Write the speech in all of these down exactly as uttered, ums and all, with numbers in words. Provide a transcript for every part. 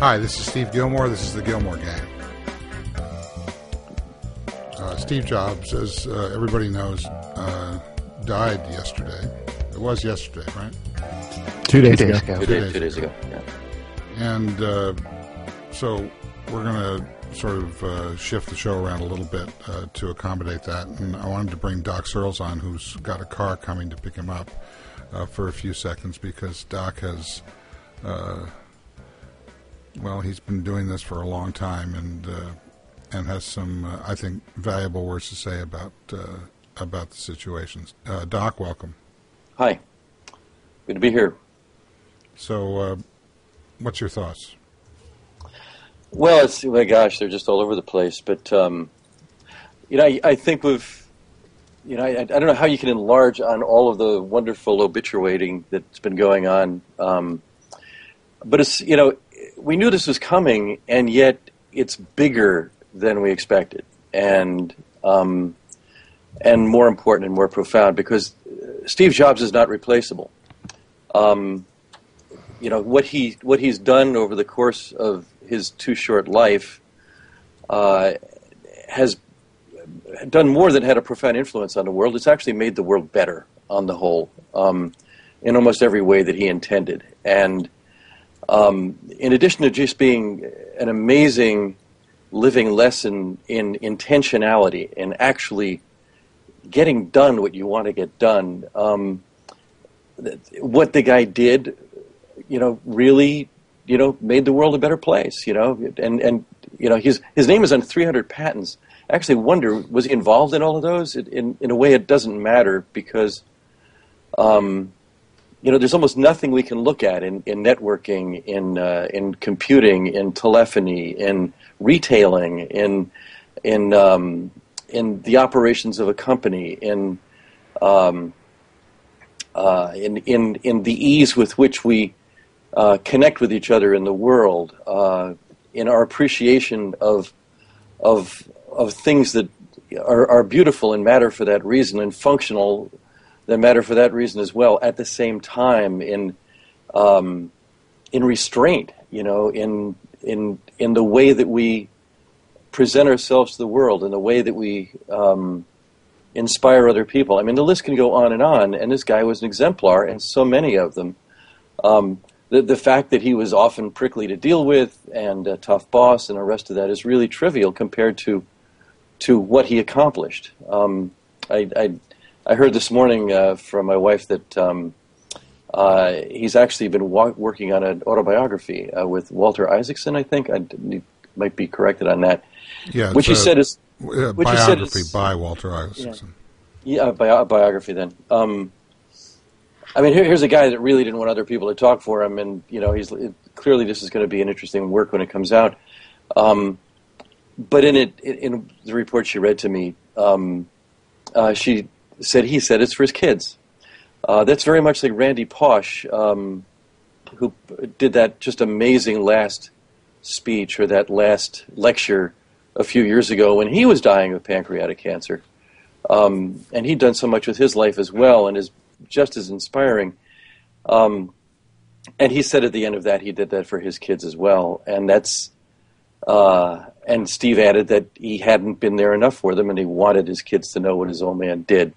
Hi, this is Steve Gilmore. This is the Gilmore Gang. Uh, Steve Jobs, as uh, everybody knows, uh, died yesterday. It was yesterday, right? Two days, two days ago. ago. Two, Two, days, two days ago. ago. Yeah. And uh, so we're going to sort of uh, shift the show around a little bit uh, to accommodate that. And I wanted to bring Doc Searles on, who's got a car coming to pick him up uh, for a few seconds, because Doc has, uh, well, he's been doing this for a long time and uh, and has some, uh, I think, valuable words to say about uh, about the situations. Uh, Doc, welcome. Hi. Good to be here. So, uh, what's your thoughts? Well, it's, oh my gosh, they're just all over the place. But, um, you know, I, I think we've, you know, I, I don't know how you can enlarge on all of the wonderful obituating that's been going on. Um, but it's, you know, we knew this was coming, and yet it's bigger than we expected. And, um, and more important and more profound, because Steve Jobs is not replaceable. Um, you know, what he what he's done over the course of his too short life uh, has done more than had a profound influence on the world. It's actually made the world better on the whole, um, in almost every way that he intended. And um, in addition to just being an amazing living lesson in intentionality and actually getting done what you want to get done, um, what the guy did, you know, really, you know, made the world a better place, you know, and, and you know, his his name is on three hundred patents. I actually wonder, was he involved in all of those? It, in, in a way, it doesn't matter, because, um, you know, there's almost nothing we can look at in, in networking, in uh, in computing, in telephony, in retailing, in in um, in the operations of a company, in um, uh, in in in the ease with which we uh, connect with each other in the world, uh, in our appreciation of of of things that are, are beautiful and matter for that reason, and functional that matter for that reason as well. At the same time, in um, in restraint, you know, in in in the way that we present ourselves to the world, in the way that we um, inspire other people. I mean, the list can go on and on, and this guy was an exemplar, and so many of them. Um, the, the fact that he was often prickly to deal with and a tough boss and the rest of that is really trivial compared to to what he accomplished. Um, I, I, I heard this morning uh, from my wife that um, uh, he's actually been wa- working on an autobiography uh, with Walter Isaacson, I think. I might be corrected on that. Yeah, which he a, said is a which biography he said is, by Walter Isaacson. Yeah, yeah bi- biography then. Um, I mean, here, here's a guy that really didn't want other people to talk for him, and you know, he's it, clearly this is going to be an interesting work when it comes out. Um, but in it, in the report she read to me, um, uh, she said he said it's for his kids. Uh, that's very much like Randy Pausch, um, who did that just amazing last speech or that last lecture a few years ago when he was dying of pancreatic cancer. Um, and he'd done so much with his life as well and is just as inspiring. Um, and he said at the end of that he did that for his kids as well. And that's uh, and Steve added that he hadn't been there enough for them and he wanted his kids to know what his old man did.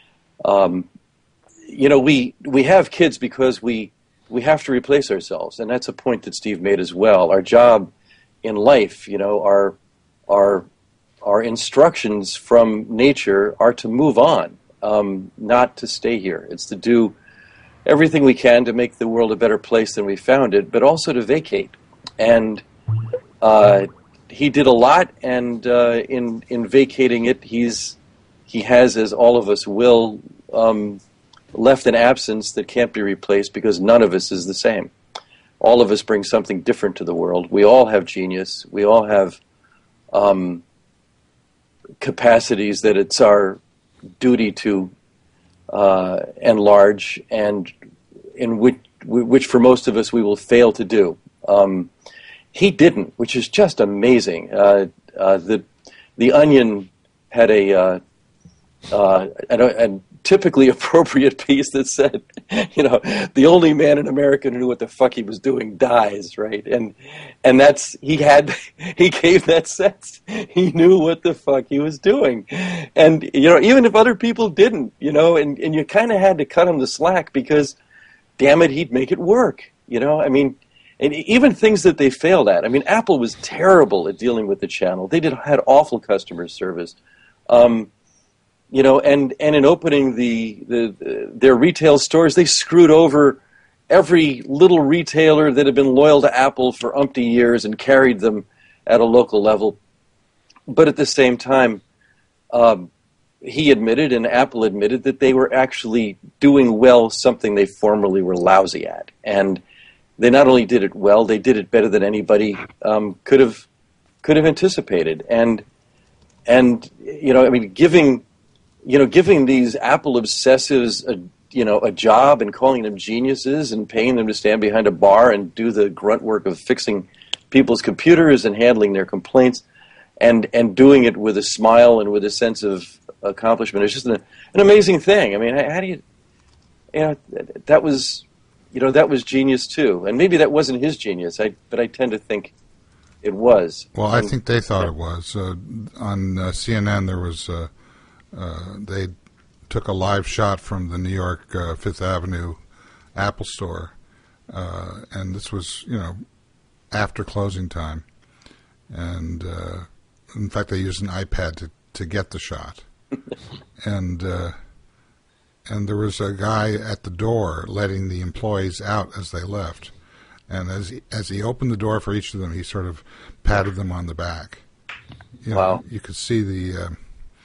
Um, you know, we we have kids because we we have to replace ourselves, and that's a point that Steve made as well. Our job in life, you know, our our our instructions from nature are to move on, um, not to stay here. It's to do everything we can to make the world a better place than we found it, but also to vacate. And uh, he did a lot, and uh, in in vacating it, he's he has, as all of us will, um, left an absence that can't be replaced, because none of us is the same. All of us bring something different to the world. We all have genius. We all have um, capacities that it's our duty to uh, enlarge, and in which, which for most of us we will fail to do. Um, he didn't, which is just amazing. Uh, uh, the the Onion had a uh, uh, and, and typically appropriate piece that said, you know, the only man in America who knew what the fuck he was doing dies, right? And and that's he had he gave that sense. He knew what the fuck he was doing, and you know, even if other people didn't, you know, and and you kind of had to cut him the slack because, damn it, he'd make it work. You know, I mean. And even things that they failed at. I mean, Apple was terrible at dealing with the channel. They did had awful customer service. Um, you know, and, and in opening the, the, the their retail stores, they screwed over every little retailer that had been loyal to Apple for umpty years and carried them at a local level. But at the same time, um, he admitted and Apple admitted that they were actually doing well something they formerly were lousy at. And they not only did it well, they did it better than anybody um, could have could have anticipated. And and you know, I mean, giving you know, giving these Apple obsessives a you know a job and calling them geniuses and paying them to stand behind a bar and do the grunt work of fixing people's computers and handling their complaints, and and doing it with a smile and with a sense of accomplishment. It's just an, an amazing thing. I mean, how, how do you you know that was. You know, that was genius, too. And maybe that wasn't his genius, I, but I tend to think it was. Well, I think they thought it was. Uh, on uh, C N N, there was, uh, uh, they took a live shot from the New York uh, Fifth Avenue Apple store. Uh, and this was, you know, after closing time. And, uh, in fact, they used an iPad to, to get the shot. and... Uh, And there was a guy at the door letting the employees out as they left. And as he, as he opened the door for each of them, he sort of patted them on the back. You know, wow. You could see the, uh,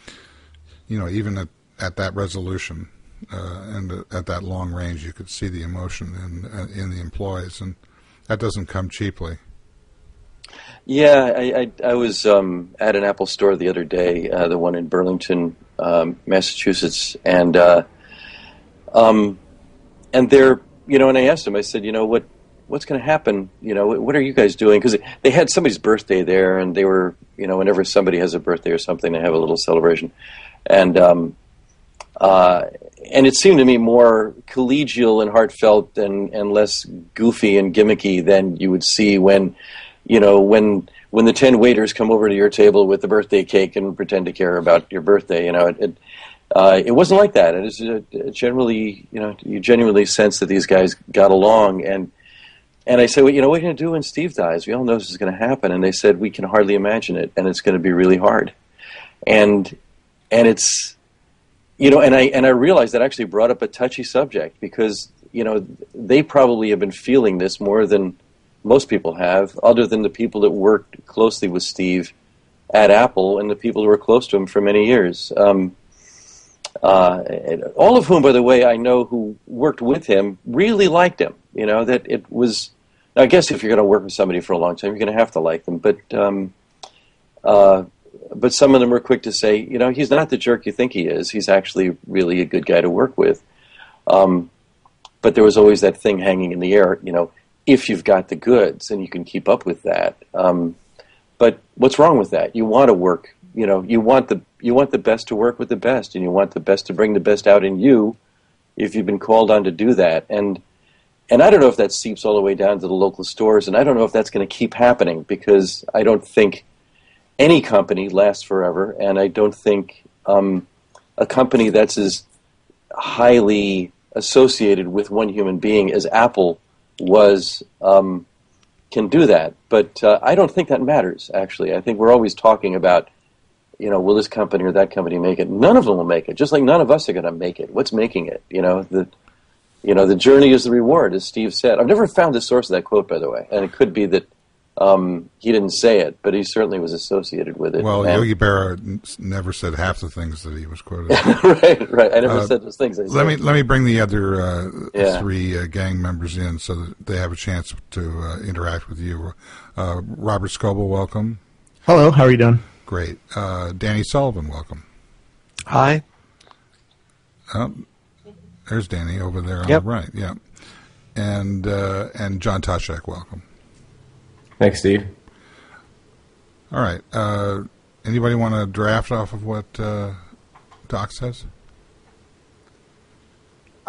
you know, even at, at that resolution uh, and at that long range, you could see the emotion in, in the employees. And that doesn't come cheaply. Yeah, I, I, I was um, at an Apple store the other day, uh, the one in Burlington, um, Massachusetts, and... Uh, Um, and they're, you know, and I asked them, I said, you know, what, what's going to happen? You know, what are you guys doing? Because they had somebody's birthday there, and they were, you know, whenever somebody has a birthday or something, they have a little celebration. And, um, uh, and it seemed to me more collegial and heartfelt and, and less goofy and gimmicky than you would see when, you know, when, when the ten waiters come over to your table with the birthday cake and pretend to care about your birthday. You know, it, it Uh, it wasn't like that. It is uh, generally, you know, you genuinely sense that these guys got along. And and I said, well, you know, what are you going to do when Steve dies? We all know this is going to happen. And they said, we can hardly imagine it, and it's going to be really hard. And and it's, you know, and I and I realized that actually brought up a touchy subject because, you know, they probably have been feeling this more than most people have, other than the people that worked closely with Steve at Apple and the people who were close to him for many years. Um, Uh, all of whom, by the way, I know who worked with him really liked him. You know, that it was, I guess if you're going to work with somebody for a long time, you're going to have to like them. But um, uh, but some of them were quick to say, you know, he's not the jerk you think he is. He's actually really a good guy to work with. Um, but there was always that thing hanging in the air, you know, if you've got the goods and you can keep up with that. Um, but what's wrong with that? You want to work. You know, you want the you want the best to work with the best, and you want the best to bring the best out in you if you've been called on to do that. And and I don't know if that seeps all the way down to the local stores, and I don't know if that's going to keep happening because I don't think any company lasts forever, and I don't think um, a company that's as highly associated with one human being as Apple was um, can do that. But uh, I don't think that matters, actually. I think we're always talking about, you know, will this company or that company make it? None of them will make it, just like none of us are going to make it. What's making it? You know, the you know the journey is the reward, as Steve said. I've never found the source of that quote, by the way, and it could be that um, he didn't say it, but he certainly was associated with it. Well, and, Yogi Berra never said half the things that he was quoted. right, right. I never uh, said those things. I let said. me let me bring the other uh, Yeah. three uh, gang members in so that they have a chance to uh, interact with you. Uh, Robert Scoble, welcome. Hello, how are you doing? Great. Uh, Danny Sullivan, welcome. Hi. Oh, there's Danny over there on Yep. the right. Yeah. And uh, and John Toshek, welcome. Thanks, Steve. All right. Uh, anybody want to draft off of what uh, Doc says?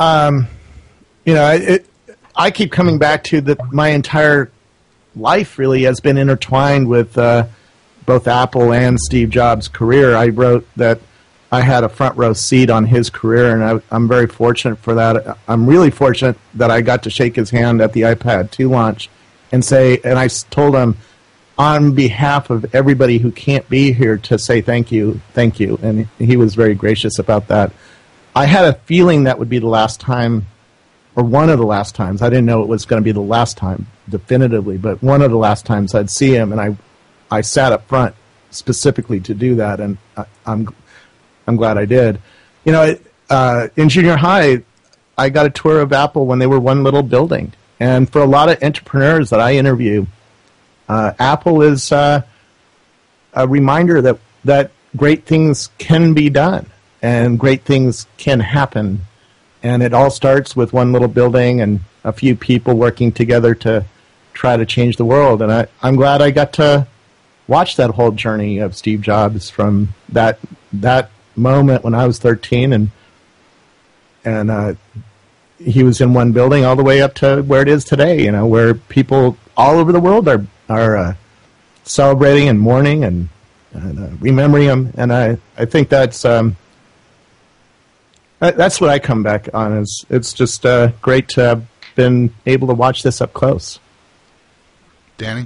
um, you know, it, I keep coming back to that my entire life really has been intertwined with uh, both Apple and Steve Jobs' career. I wrote that I had a front row seat on his career, and I, I'm very fortunate for that. I'm really fortunate that I got to shake his hand at the iPad two launch and say, and I told him on behalf of everybody who can't be here to say thank you, thank you, and he was very gracious about that. I had a feeling that would be the last time, or one of the last times. I didn't know it was going to be the last time definitively, but one of the last times I'd see him, and I, I sat up front specifically to do that, and I, I'm, I'm glad I did. You know, uh, in junior high, I got a tour of Apple when they were one little building, and for a lot of entrepreneurs that I interview, uh, Apple is uh, a reminder that that great things can be done and great things can happen. And it all starts with one little building and a few people working together to try to change the world. And I, I'm glad I got to watch that whole journey of Steve Jobs from that that moment when I was thirteen, and and uh, he was in one building all the way up to where it is today. You know, where people all over the world are are uh, celebrating and mourning and, and uh, remembering him. And I I think that's. Um, That's what I come back on. Is it's just uh, great to have been able to watch this up close. Danny?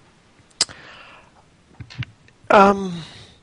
Um,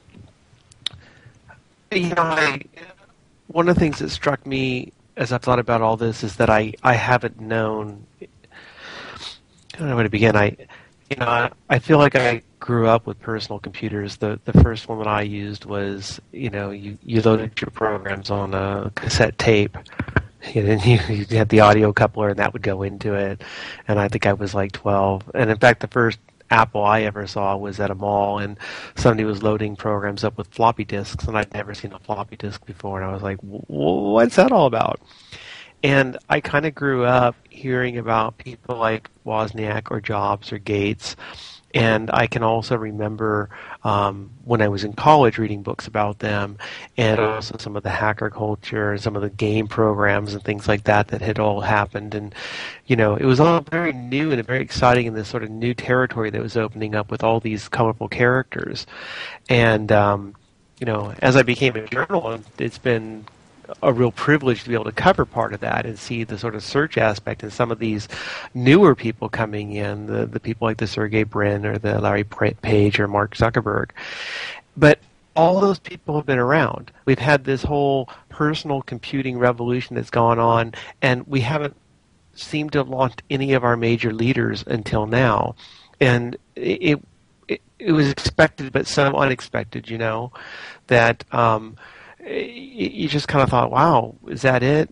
you know, I, one of the things that struck me as I've thought about all this is that I, I haven't known. I don't know where to begin. I, you know, I, I feel like I grew up with personal computers. The the first one that I used was, you know, you, you loaded your programs on a cassette tape, and then you, you had the audio coupler, and that would go into it. And I think I was like twelve. And in fact, the first Apple I ever saw was at a mall, and somebody was loading programs up with floppy disks, and I'd never seen a floppy disk before, and I was like, what's that all about? And I kind of grew up hearing about people like Wozniak or Jobs or Gates. And I can also remember um, when I was in college reading books about them, and also some of the hacker culture and some of the game programs and things like that that had all happened. And, you know, it was all very new and very exciting in this sort of new territory that was opening up with all these colorful characters. And, um, you know, as I became a journalist, it's been a real privilege to be able to cover part of that and see the sort of search aspect and some of these newer people coming in, the, the people like the Sergey Brin or the Larry Page or Mark Zuckerberg. But all those people have been around. We've had this whole personal computing revolution that's gone on, and we haven't seemed to have launched any of our major leaders until now. And it, it, it was expected, but so unexpected, you know, that um, you just kind of thought, wow, is that it?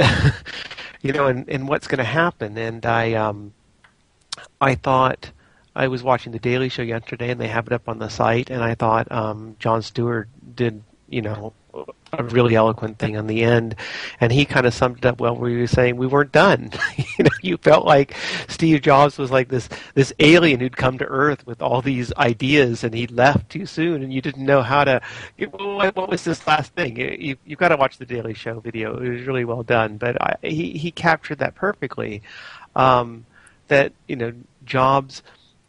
you know, and, and what's going to happen? And I um, I thought, I was watching The Daily Show yesterday, and they have it up on the site, and I thought um, Jon Stewart did, you know, a really eloquent thing on the end, and he kind of summed it up well, where he was saying we weren't done. you know, you felt like Steve Jobs was like this this alien who'd come to Earth with all these ideas, and he left too soon, and you didn't know how to. What, what was this last thing? You you've got to watch the Daily Show video. It was really well done, but I, he he captured that perfectly. Um, that you know, Jobs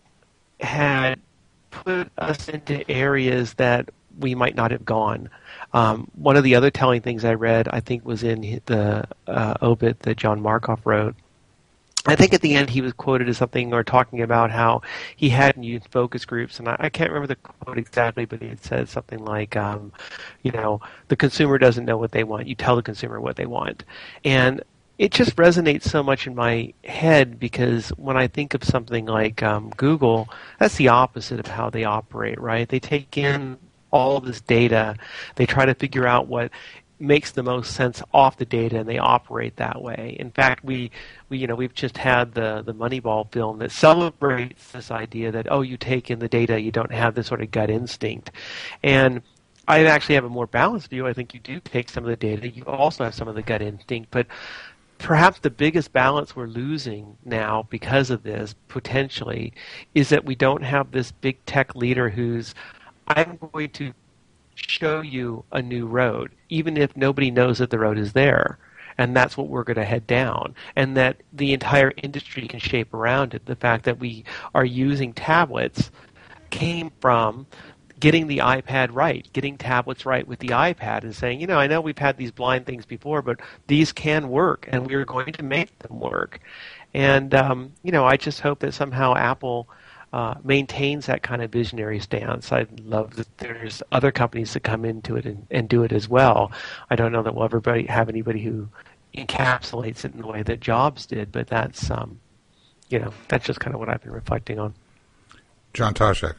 had put us into areas that we might not have gone. Um, one of the other telling things I read, I think, was in the uh, obit that John Markoff wrote. I think at the end he was quoted as something or talking about how he hadn't used focus groups, and I, I can't remember the quote exactly, but he had said something like, um, you know, the consumer doesn't know what they want. You tell the consumer what they want. And it just resonates so much in my head because when I think of something like um, Google, that's the opposite of how they operate, right? They take in all of this data, they try to figure out what makes the most sense off the data, and they operate that way. In fact, we, we you know, we've just had the, the Moneyball film that celebrates this idea that, oh, you take in the data, you don't have this sort of gut instinct. And I actually have a more balanced view. I think you do take some of the data, you also have some of the gut instinct, but perhaps the biggest balance we're losing now because of this, potentially, is that we don't have this big tech leader who's, I'm going to show you a new road, even if nobody knows that the road is there. and that's what we're going to head down, and that the entire industry can shape around it. The fact that we are using tablets came from getting the iPad right, getting tablets right with the iPad, and saying, you know, I know we've had these blind things before, but these can work, and we're going to make them work. And, um, you know, I just hope that somehow Apple uh, maintains that kind of visionary stance. I'd love that there's other companies that come into it and, and do it as well. I don't know that we'll ever have anybody who encapsulates it in the way that Jobs did, but that's, um, you know, that's just kind of what I've been reflecting on. John Toshack.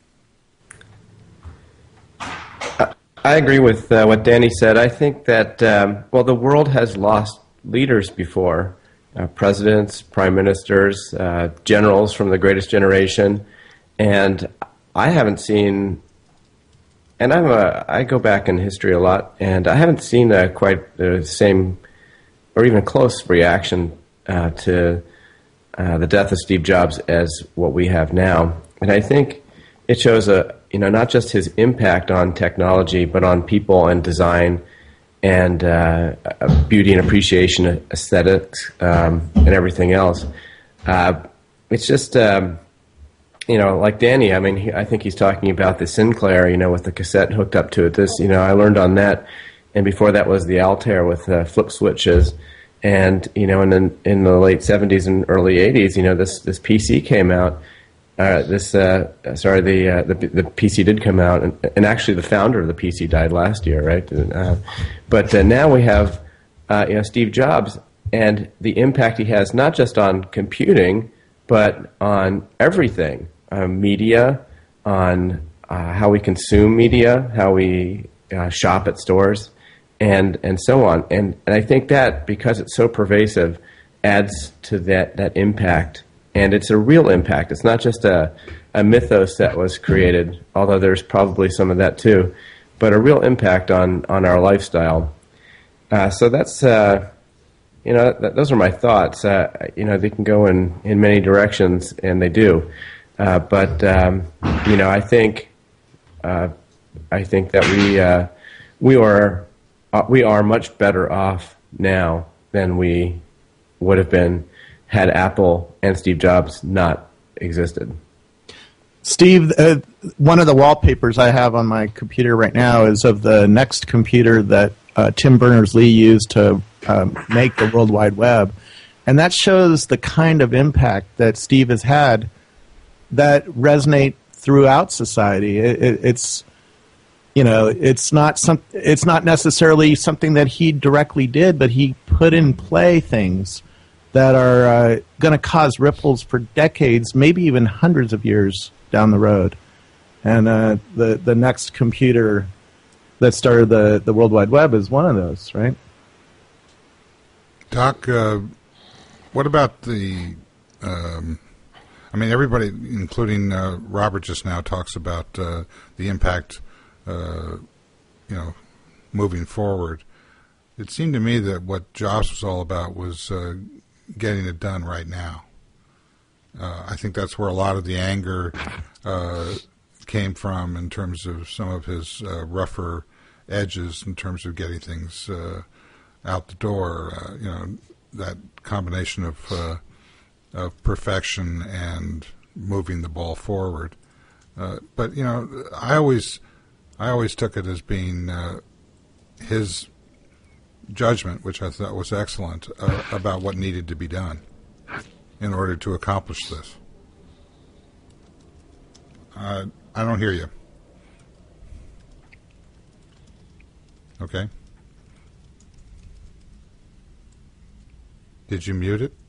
I agree with uh, what Danny said. I think that, um, well, the world has lost leaders before, uh, presidents, prime ministers, uh, generals from the greatest generation, and I haven't seen, and I'm a, I go back in history a lot, and I haven't seen uh, quite the same or even close reaction uh, to uh, the death of Steve Jobs as what we have now. And I think it shows a, you know, not just his impact on technology, but on people and design and uh, beauty and appreciation, aesthetics, um, and everything else. Uh, it's just, um, you know, like Danny, I mean, he, I think he's talking about the Sinclair, you know, with the cassette hooked up to it. This, you know, I learned on that. And before that was the Altair with uh, flip switches. And, you know, and then in the late seventies and early eighties, you know, this, this P C came out. Uh, this, uh, sorry, the, uh, the the P C did come out, and, and actually the founder of the P C died last year, right? Uh, but uh, now we have, uh, you know, Steve Jobs and the impact he has not just on computing, but on everything, uh, media, on uh, how we consume media, how we uh, shop at stores, and and so on. And and I think that because it's so pervasive, adds to that that impact. And it's a real impact. It's not just a, a mythos that was created, although there's probably some of that too, but a real impact on, on our lifestyle. Uh, so that's, uh, you know, th- those are my thoughts. Uh, you know, they can go in, in many directions, and they do. Uh, but, um, you know, I think uh, I think that we uh, we are uh, we are much better off now than we would have been had Apple and Steve Jobs not existed. Steve, uh, one of the wallpapers I have on my computer right now is of the Next computer that uh, Tim Berners-Lee used to um, make the World Wide Web. And that shows the kind of impact that Steve has had that resonate throughout society. It, it, it's, you know, it's not some, it's not necessarily something that he directly did, but he put in play things that are uh, going to cause ripples for decades, maybe even hundreds of years down the road. And uh, the the Next computer that started the, the World Wide Web is one of those, right? Doc, uh, what about the, um, I mean, everybody, including uh, Robert just now, talks about uh, the impact, uh, you know, moving forward. It seemed to me that what Jobs was all about was uh, getting it done right now. Uh, I think that's where a lot of the anger uh, came from in terms of some of his uh, rougher edges in terms of getting things uh, out the door. Uh, you know, that combination of uh, of perfection and moving the ball forward. Uh, but you know, I always I always took it as being uh, his judgment, which I thought was excellent, uh, about what needed to be done in order to accomplish this. Uh, I don't hear you. Okay. Did you mute it?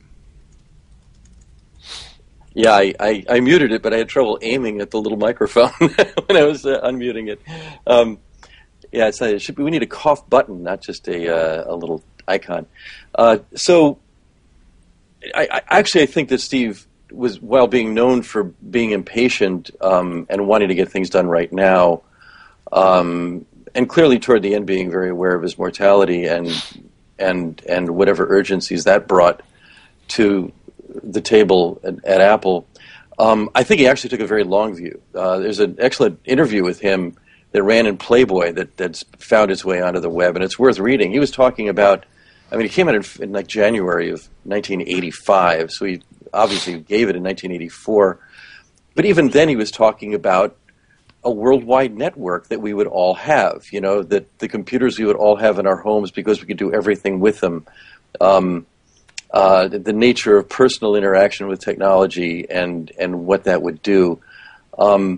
Yeah, I, I, I muted it, but I had trouble aiming at the little microphone when I was uh, unmuting it. Um, Yeah, it's, it should be. We need a cough button, not just a uh, a little icon. Uh, so, I, I actually I think that Steve was, while being known for being impatient um, and wanting to get things done right now, um, and clearly toward the end being very aware of his mortality and and and whatever urgencies that brought to the table at, at Apple. Um, I think he actually took a very long view. Uh, there's an excellent interview with him that ran in Playboy that that's found its way onto the web, and it's worth reading. He was talking about I mean, it came out in, in like January of nineteen eighty-five, so he obviously gave it in nineteen eighty-four. But even then, he was talking about a worldwide network that we would all have. You know, that the computers we would all have in our homes because we could do everything with them. Um, uh, the, the nature of personal interaction with technology and and what that would do. Um,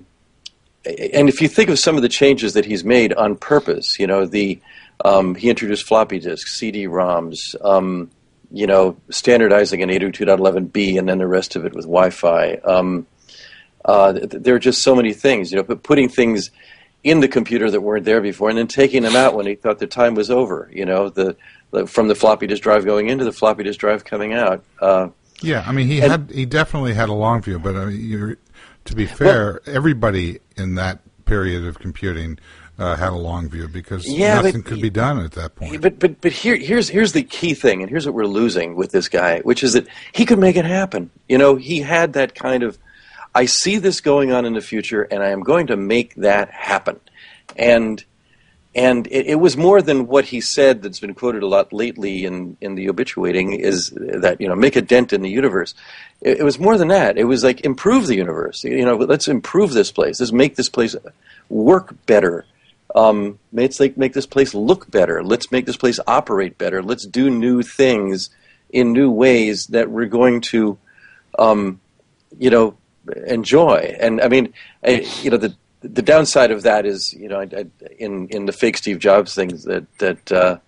and if you think of some of the changes that he's made on purpose, you know, the um, he introduced floppy disks, C D ROMs, um, you know, standardizing in eight oh two dot eleven b, and then the rest of it with Wi-Fi. Um, uh, th- there are just so many things, you know, but putting things in the computer that weren't there before, and then taking them out when he thought the time was over. You know, the, the from the floppy disk drive going into the floppy disk drive coming out. Uh, yeah, I mean, he and, had he definitely had a long view, but uh, you're, to be fair, well, everybody in that period of computing uh, had a long view because yeah, nothing but, could be done at that point. But but but here here's here's the key thing, and here's what we're losing with this guy, which is that he could make it happen. You know, he had that kind of, I see this going on in the future, and I am going to make that happen. And and it, it was more than what he said that's been quoted a lot lately in, in the obituating, is that, you know, make a dent in the universe. It, it was more than that. It was like improve the universe. You know, let's improve this place. Let's make this place work better. Um, let's like make this place look better. Let's make this place operate better. Let's do new things in new ways that we're going to, um, you know, enjoy. And I mean, I, you know, the the downside of that is, you know, I, I, in in the fake Steve Jobs things that that uh,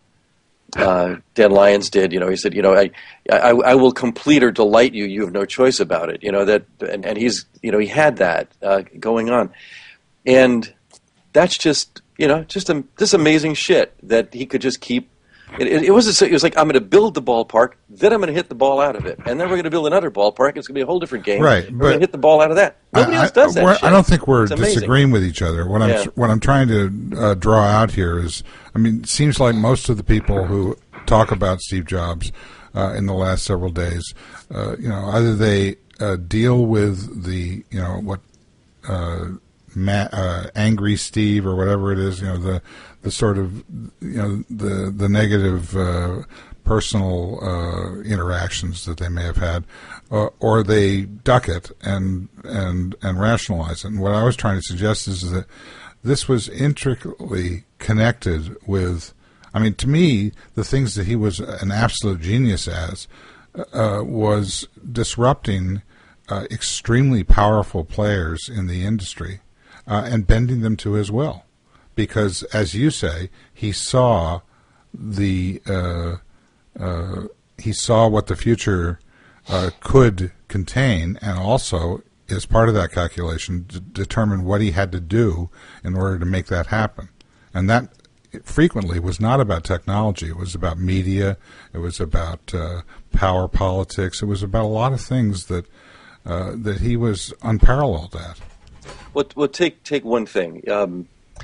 uh, Dan Lyons did, you know, he said, you know, I, I I will complete or delight you. You have no choice about it. You know that, and, and he's, you know, he had that uh, going on, and that's just, you know, just a, this amazing shit that he could just keep. It, it, it was a, it was like, I'm going to build the ballpark, then I'm going to hit the ball out of it, and then we're going to build another ballpark. It's going to be a whole different game. Right, we're going to hit the ball out of that. Nobody I, else does that. I, shit. I don't think we're It's amazing. disagreeing with each other. What I'm Yeah. what I'm trying to uh, draw out here is, I mean, it seems like most of the people who talk about Steve Jobs uh, in the last several days, uh, you know, either they uh, deal with the, you know, what. Uh, Ma- uh, angry Steve or whatever it is, you know, the the sort of, you know, the the negative uh, personal uh, interactions that they may have had, uh, or they duck it and and and rationalize it. And what I was trying to suggest is that this was intricately connected with, I mean, to me, the things that he was an absolute genius as uh, was disrupting uh, extremely powerful players in the industry. Uh, and bending them to his will, because, as you say, he saw the uh, uh, he saw what the future uh, could contain, and also, as part of that calculation, d- determine what he had to do in order to make that happen. And that frequently was not about technology; it was about media, it was about uh, power politics, it was about a lot of things that uh, that he was unparalleled at. Well, well, take take one thing. Um,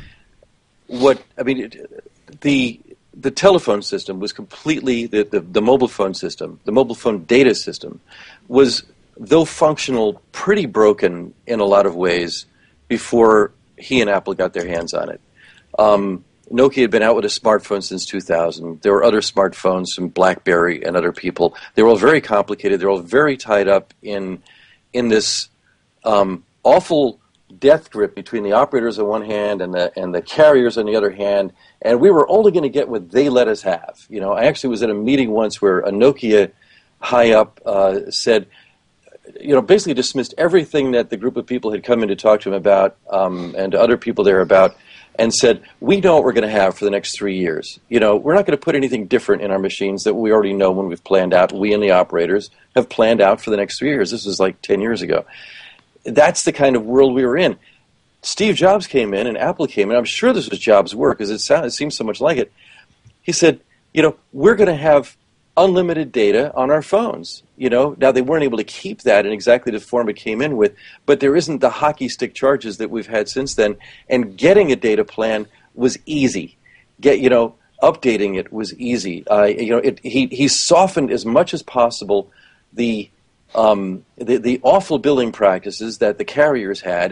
what I mean, it, the the telephone system was completely the, the the mobile phone system, the mobile phone data system, was, though functional, pretty broken in a lot of ways before he and Apple got their hands on it. Um, Nokia had been out with a smartphone since two thousand. There were other smartphones from BlackBerry and other people. They were all very complicated. They were all very tied up in in this um, awful death grip between the operators on one hand and the and the carriers on the other hand, and we were only going to get what they let us have. You know, I actually was at a meeting once where a Nokia high up uh, said, you know, basically dismissed everything that the group of people had come in to talk to him about, um, and to other people there about, and said, we know what we're going to have for the next three years. You know, we're not going to put anything different in our machines that we already know when we've planned out. We and the operators have planned out for the next three years. This was like ten years ago. That's the kind of world we were in. Steve Jobs came in and Apple came in. I'm sure this was Jobs' work because it, sound, it seems so much like it. He said, you know, we're going to have unlimited data on our phones. You know, now they weren't able to keep that in exactly the form it came in with, but there isn't the hockey stick charges that we've had since then. And getting a data plan was easy. Get, you know, updating it was easy. Uh, you know, it, he he softened as much as possible the Um, the, the awful billing practices that the carriers had,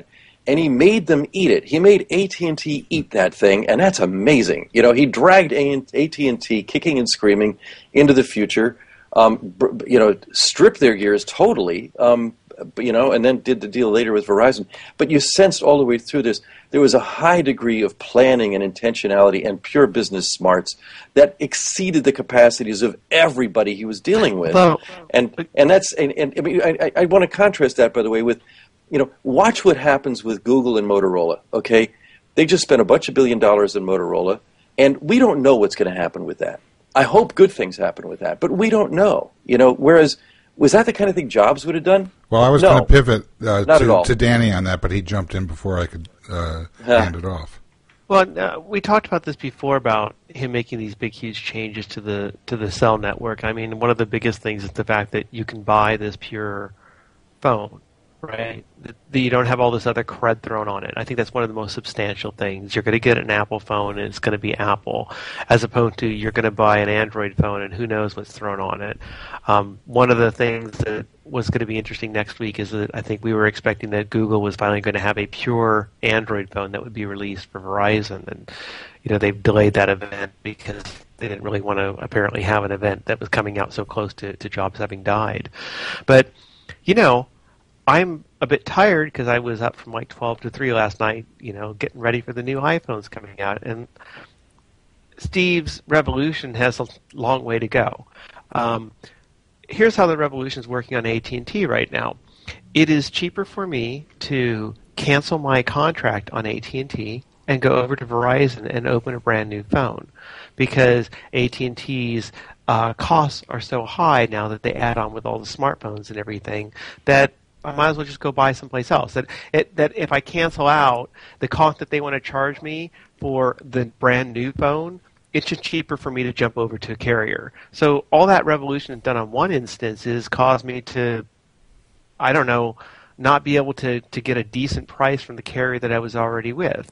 and he made them eat it. He made A T and T eat that thing, and that's amazing. You know, he dragged A T and T kicking and screaming into the future, um, you know, stripped their gears totally, um, you know, and then did the deal later with Verizon. But you sensed all the way through this, there was a high degree of planning and intentionality and pure business smarts that exceeded the capacities of everybody he was dealing with. Well, and and that's and, and I mean, I, I want to contrast that, by the way, with, you know, watch what happens with Google and Motorola. Okay, they just spent a bunch of billion dollars in Motorola, and we don't know what's going to happen with that. I hope good things happen with that, but we don't know. You know, whereas was that the kind of thing Jobs would have done? Well, I was No, going to pivot uh, not at to, all. to Danny on that, but he jumped in before I could uh, hand it off. Well, uh, we talked about this before about him making these big, huge changes to the to the cell network. I mean, one of the biggest things is the fact that you can buy this pure phone, right? That that you don't have all this other crud thrown on it. I think that's one of the most substantial things. You're going to get an Apple phone, and it's going to be Apple, as opposed to you're going to buy an Android phone, and who knows what's thrown on it. Um, one of the things that was going to be interesting next week is that I think we were expecting that Google was finally going to have a pure Android phone that would be released for Verizon, and you know they've delayed that event because they didn't really want to apparently have an event that was coming out so close to, to Jobs having died. But you know, I'm a bit tired because I was up from like twelve to three last night, you know, getting ready for the new iPhones coming out, and Steve's revolution has a long way to go. Um, here's how the revolution is working on A T and T right now. It is cheaper for me to cancel my contract on A T and T and go over to Verizon and open a brand new phone because A T and T's uh, costs are so high now that they add on with all the smartphones and everything that I might as well just go buy someplace else. That it, that if I cancel out the cost that they want to charge me for the brand new phone, it's just cheaper for me to jump over to a carrier. So all that revolution done on one instance is caused me to, I don't know, not be able to, to get a decent price from the carrier that I was already with.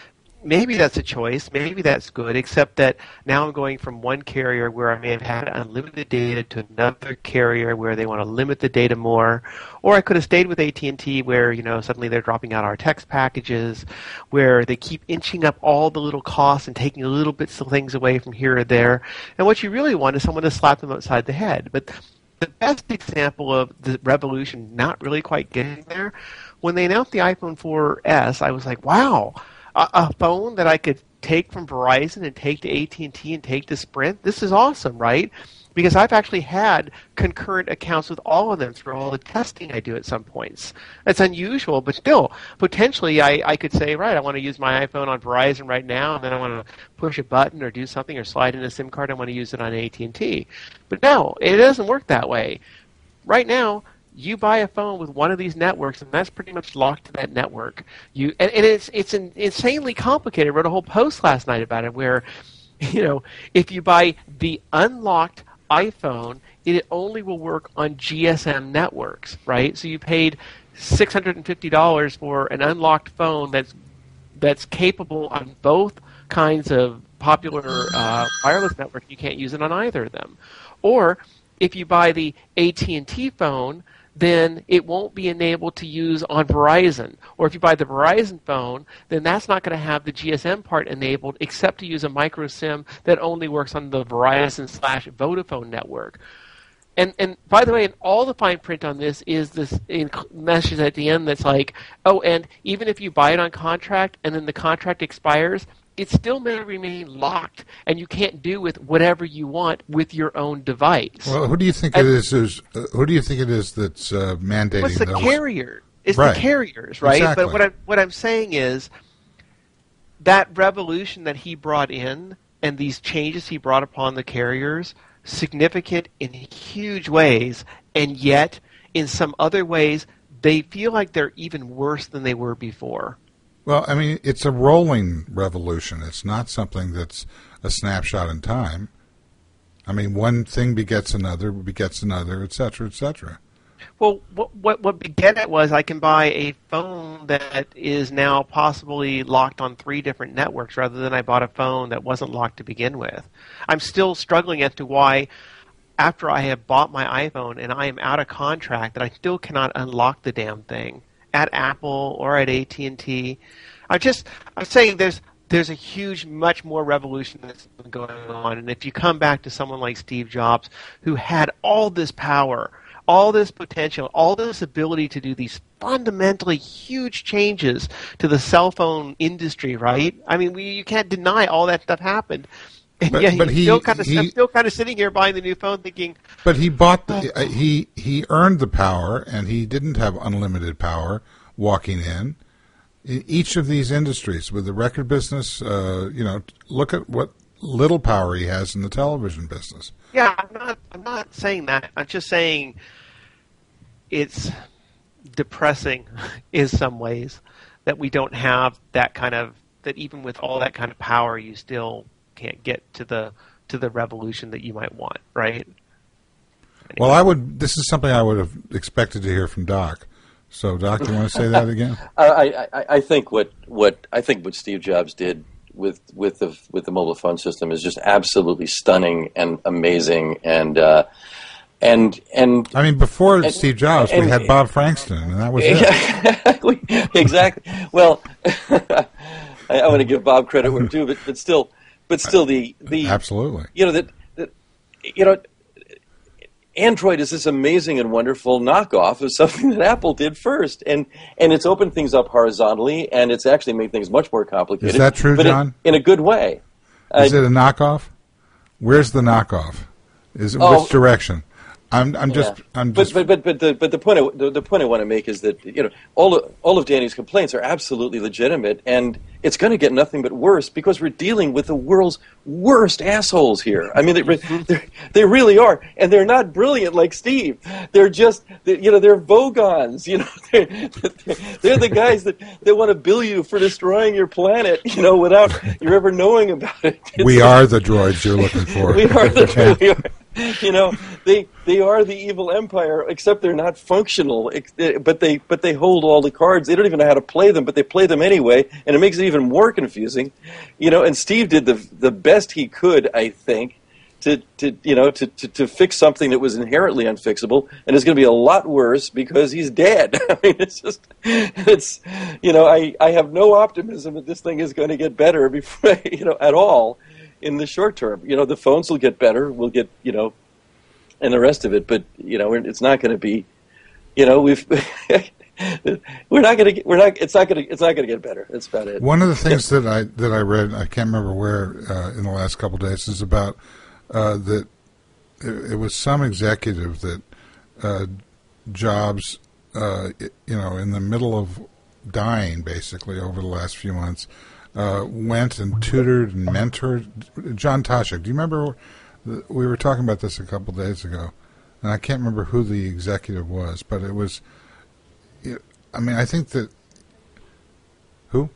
Maybe that's a choice. Maybe that's good, except that now I'm going from one carrier where I may have had unlimited data to another carrier where they want to limit the data more. Or I could have stayed with A T and T where, you know, suddenly they're dropping out our text packages, where they keep inching up all the little costs and taking little bits of things away from here or there. And what you really want is someone to slap them upside the head. But the best example of the revolution not really quite getting there, when they announced the iPhone four S, I was like, wow, a, a phone that I could take from Verizon and take to A T and T and take to Sprint. This is awesome, right? Because I've actually had concurrent accounts with all of them through all the testing I do at some points. It's unusual, but still, potentially I, I could say, right, I want to use my iPhone on Verizon right now, and then I want to push a button or do something or slide in a SIM card. I want to use it on A T and T. But no, it doesn't work that way. Right now, you buy a phone with one of these networks, and that's pretty much locked to that network. You and, and it's it's an, insanely complicated. I wrote a whole post last night about it where, you know, if you buy the unlocked iPhone, it only will work on G S M networks, right? So you paid six hundred fifty dollars for an unlocked phone that's that's capable on both kinds of popular uh, wireless networks. You can't use it on either of them. Or if you buy the A T and T phone, then it won't be enabled to use on Verizon. Or if you buy the Verizon phone, then that's not going to have the G S M part enabled except to use a micro SIM that only works on the Verizon slash Vodafone network. And and by the way, all the fine print on this is this message at the end that's like, oh, and even if you buy it on contract and then the contract expires, it still may remain locked, and you can't do with whatever you want with your own device. Well, who do you think and, it is? Who's, uh, who do you think it is that's uh, mandating What's the those? carrier? It's right. the carriers, right? Exactly. But what I'm what I'm saying is that revolution that he brought in and these changes he brought upon the carriers, significant in huge ways, and yet in some other ways they feel like they're even worse than they were before. Well, I mean, it's a rolling revolution. It's not something that's a snapshot in time. I mean, one thing begets another, begets another, et cetera, et cetera. Well, what, what what began it was I can buy a phone that is now possibly locked on three different networks rather than I bought a phone that wasn't locked to begin with. I'm still struggling as to why, after I have bought my iPhone and I am out of contract, that I still cannot unlock the damn thing at Apple or at A T and T. I just I'm saying there's there's a huge, much more revolution that's going on, and if you come back to someone like Steve Jobs, who had all this power, all this potential, all this ability to do these fundamentally huge changes to the cell phone industry, right? I mean, we, you can't deny all that stuff happened. And But- yet but he's he- still kind of, he- I'm still kind of sitting here buying the new phone thinking, But he bought the, uh, he he earned the power, and he didn't have unlimited power walking in. In each of these industries, with the record business, uh, you know, look at what little power he has in the television business. yeah, I'm not, I'm not saying that. I'm just saying it's depressing in some ways that we don't have that kind of, that even with all that kind of power, you still can't get to the to the revolution that you might want, right? Anyway. Well, I would. This is something I would have expected to hear from Doc. So, Doc, do you want to say that again? I, I, I think what, what I think what Steve Jobs did with with the with the mobile phone system is just absolutely stunning and amazing, and uh, and and I mean, before and, Steve Jobs, and, we had Bob Frankston, and that was it. exactly, exactly. Well, I, I want to give Bob credit where due, but but still, but still, the the Absolutely. you know that, that you know. Android is this amazing and wonderful knockoff of something that Apple did first, and and it's opened things up horizontally, and it's actually made things much more complicated. Is that true, but John? In, in a good way. Is Uh, it a knockoff? Where's the knockoff? Is it Oh. which direction? I'm I'm just yeah. I'm but, just but but but the but the point I, the, the point I want to make is that you know all of, all of Danny's complaints are absolutely legitimate, and it's going to get nothing but worse because we're dealing with the world's worst assholes here. I mean, they they they really are, and they're not brilliant like Steve. They're just they, you know they're vogons. You know they're, they're the guys that, that want to bill you for destroying your planet. You know without you ever knowing about it. It's we like- are the droids you're looking for. we are the we are, you know they they are the evil empire, except they're not functional, ex- but they but they hold all the cards. They don't even know how to play them, but they play them anyway, and it makes it even more confusing. You know, and Steve did the the best he could, I think, to, to you know to, to, to fix something that was inherently unfixable, and it's going to be a lot worse because he's dead. I mean, it's just it's you know I, I have no optimism that this thing is going to get better before you know at all. In the short term, you know, the phones will get better. We'll get, you know, and the rest of it. But you know, it's not going to be, you know, we've we're not going to get, we're not. It's not going to. It's not going to get better. That's about it. One of the things that I that I read, I can't remember where uh, in the last couple of days, is about uh, that it, it was some executive that uh, Jobs, uh, you know, in the middle of dying, basically over the last few months. Uh, went and tutored and mentored John Toshik. Do you remember? We were talking about this a couple of days ago, and I can't remember who the executive was, but it was. It, I mean, I think that who?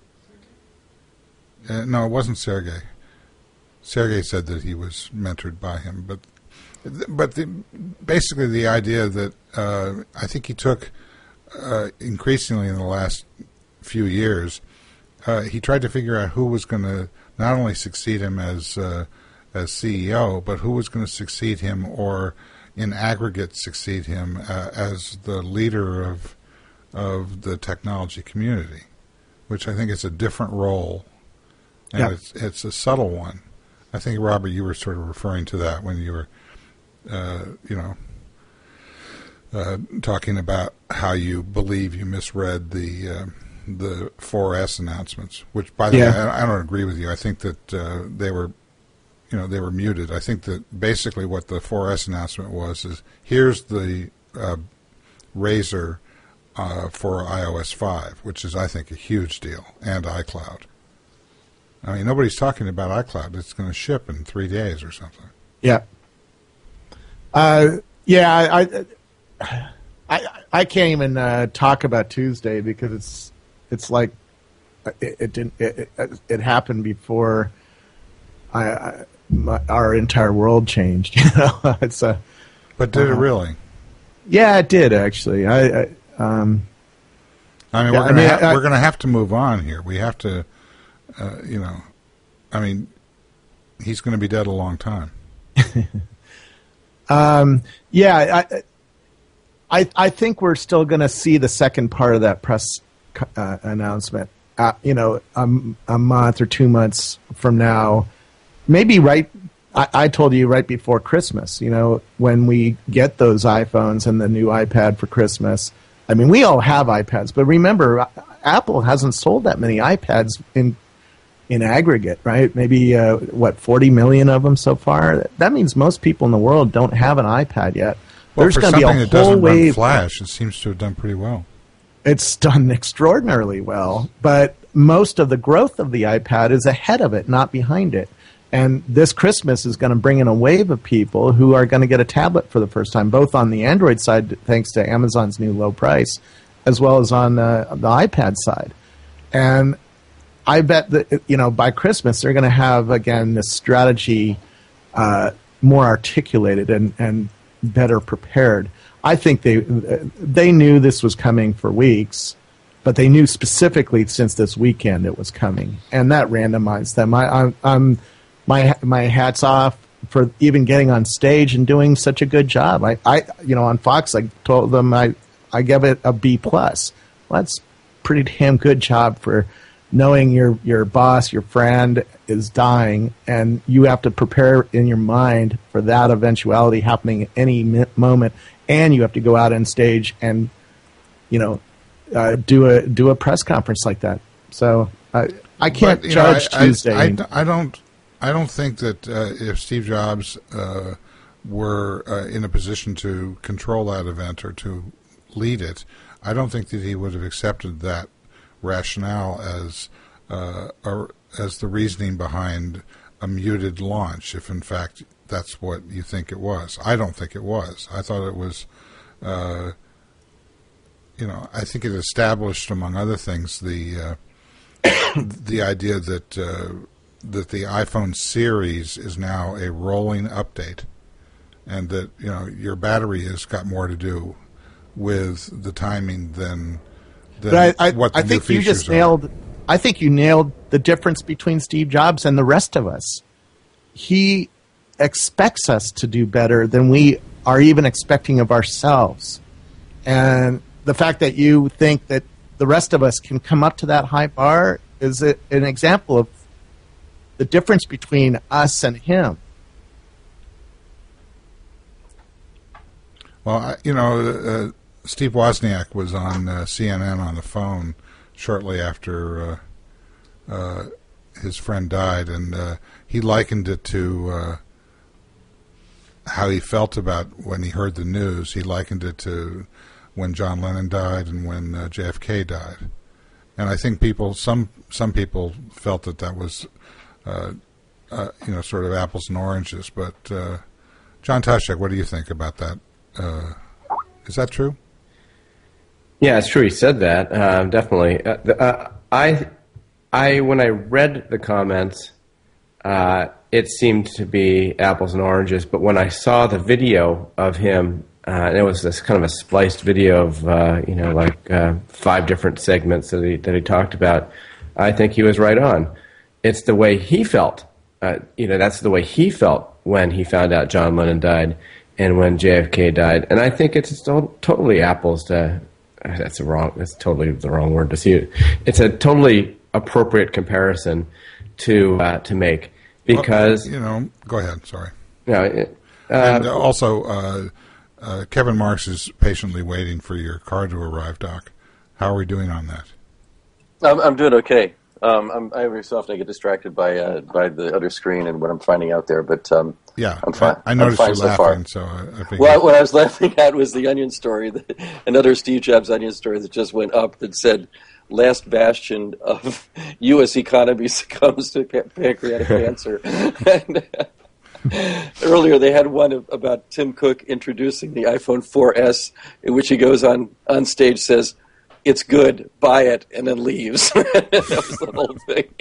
Uh, no, it wasn't Sergey. Sergey said that he was mentored by him, but but the, basically the idea that uh, I think he took uh, increasingly in the last few years. Uh, he tried to figure out who was going to not only succeed him as uh, as C E O, but who was going to succeed him, or in aggregate succeed him uh, as the leader of of the technology community, which I think is a different role, and Yeah. it's it's a subtle one. I think, Robert, you were sort of referring to that when you were, uh, you know, uh, talking about how you believe you misread the. Uh, the four S announcements, which, by the Yeah. way, I, I don't agree with you. I think that uh, they were, you know, they were muted. I think that basically what the four S announcement was is here's the uh, Razor uh, for i O S five, which is, I think, a huge deal, and iCloud. I mean, nobody's talking about iCloud. It's going to ship in three days or something. Yeah. Uh, yeah, I, I, I, I can't even uh, talk about Tuesday because it's it's like it, it didn't it, it, it happened before I, I my, our entire world changed. You know, it's a. But did uh, it really? Yeah, it did actually. I, I um. I mean, Yeah, we're I going mean, to I- we're going to have to move on here. We have to, uh, you know, I mean, he's going to be dead a long time. Um, yeah, I, I, I think we're still going to see the second part of that press uh, announcement. Uh, you know, a, a month or two months from now, maybe right. I, I told you right before Christmas. You know, when we get those iPhones and the new iPad for Christmas. I mean, we all have iPads, but remember, Apple hasn't sold that many iPads in in aggregate, right? Maybe uh, what forty million of them so far. That means most people in the world don't have an iPad yet. Well, There's for going to be something a that whole doesn't run wave. Flash, it seems to have done pretty well. It's done extraordinarily well, but most of the growth of the iPad is ahead of it, not behind it. And this Christmas is going to bring in a wave of people who are going to get a tablet for the first time, both on the Android side, thanks to Amazon's new low price, as well as on uh, the iPad side. And I bet that, you know, by Christmas they're going to have, again, this strategy uh, more articulated and, and better prepared. I think they they knew this was coming for weeks, but they knew specifically since this weekend it was coming, and that randomized them. I, I'm, I'm my my hats off for even getting on stage and doing such a good job. I, I you know on Fox I told them I I give it a B plus. Well, that's pretty damn good job for knowing your your boss, your friend is dying, and you have to prepare in your mind for that eventuality happening at any mi- moment. And you have to go out on stage and, you know, uh, do a do a press conference like that. So uh, I can't But, judge know, I, Tuesday. I, I, I don't. I don't think that uh, if Steve Jobs uh, were uh, in a position to control that event or to lead it, I don't think that he would have accepted that rationale as uh, a, as the reasoning behind a muted launch. If in fact that's what you think it was. I don't think it was. I thought it was, uh, you know, I think it established, among other things, the uh, the idea that uh, that the iPhone series is now a rolling update, and that, you know, your battery has got more to do with the timing than, than but I, I, what the I new think you features just are. nailed. I think you nailed the difference between Steve Jobs and the rest of us. He expects us to do better than we are even expecting of ourselves. And the fact that you think that the rest of us can come up to that high bar is a, an example of the difference between us and him. Well, I, you know, uh, Steve Wozniak was on uh, C N N on the phone shortly after uh, uh, his friend died, and uh, he likened it to uh, how he felt about when he heard the news. He likened it to when John Lennon died and when uh, J F K died. And I think people, some some people felt that that was, uh, uh, you know, sort of apples and oranges. But uh, John Toshek, what do you think about that? Uh, is that true? Yeah, it's true. He said that. Uh, definitely. Uh, the, uh, I, I when I read the comments, uh, it seemed to be apples and oranges. But when I saw the video of him, uh, and it was this kind of a spliced video of uh, you know like uh, five different segments that he that he talked about, I think he was right on. It's the way he felt. Uh, you know, that's the way he felt when he found out John Lennon died and when J F K died. And I think it's still totally apples to. That's a wrong. That's totally the wrong word to use. It's a totally appropriate comparison to uh, to make because well, you know. Go ahead. Sorry. You know, it, uh, and also, uh, uh, Kevin Marks is patiently waiting for your car to arrive, Doc. How are we doing on that? I'm, I'm doing okay. Um, I'm, I every so often I get distracted by uh, by the other screen and what I'm finding out there, but um, yeah, I'm fine. I, I noticed I'm fine you so laughing, far. so I, I figured. Well, what I was laughing at was the Onion story, that, another Steve Jobs Onion story that just went up that said, "Last bastion of U S economy succumbs to pa- pancreatic cancer." and, uh, earlier, they had one of, about Tim Cook introducing the iPhone four S, in which he goes on on stage, says, "It's good, buy it," and then leaves. That was the whole thing.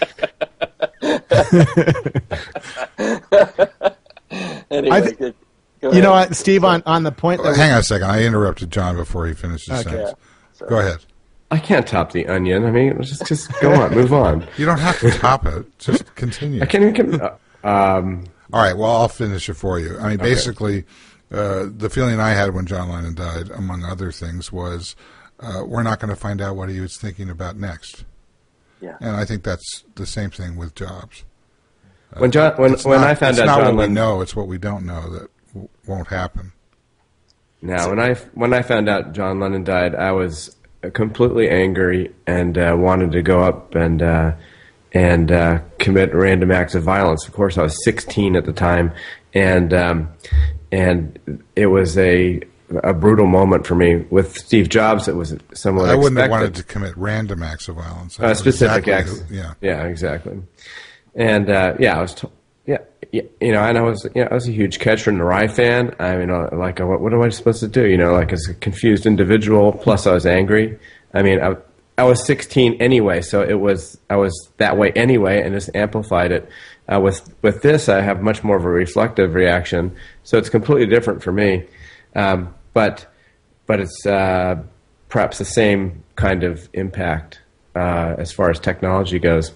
Anyway, I th- go, go you ahead. know what, Steve, on, on the point that Hang on a second. I interrupted John before he finished his Okay. sentence. Yeah, Go ahead. I can't top the Onion. I mean, just just go on, move on. You don't have to top it. Just continue. I can't even. Uh, um, All right. Well, I'll finish it for you. I mean, basically, uh, the feeling I had when John Lennon died, among other things, was uh, we're not going to find out what he was thinking about next. Yeah. And I think that's the same thing with Jobs. Uh, when John, when when not, I found it's out not John what Lennon, we know; it's what we don't know that w- won't happen. now when I when I found out John Lennon died, I was completely angry and uh, wanted to go up and uh, and uh, commit random acts of violence. Of course, I was sixteen at the time, and um, and it was a a brutal moment for me. With Steve Jobs, it was somewhat I wouldn't expected. have wanted to commit random acts of violence. Uh, specific exactly acts. who- yeah. Yeah, exactly. And uh, yeah, I was, to- yeah, yeah, you know, and I was, you know, I was a huge Catcher in the Rye fan. I mean, uh, like, uh, what, what am I supposed to do? You know, like as a confused individual. Plus, I was angry. I mean, I, I was sixteen anyway, so it was, I was that way anyway, and just amplified it. Uh, with with this, I have much more of a reflective reaction, so it's completely different for me. Um, but but it's uh, perhaps the same kind of impact uh, as far as technology goes.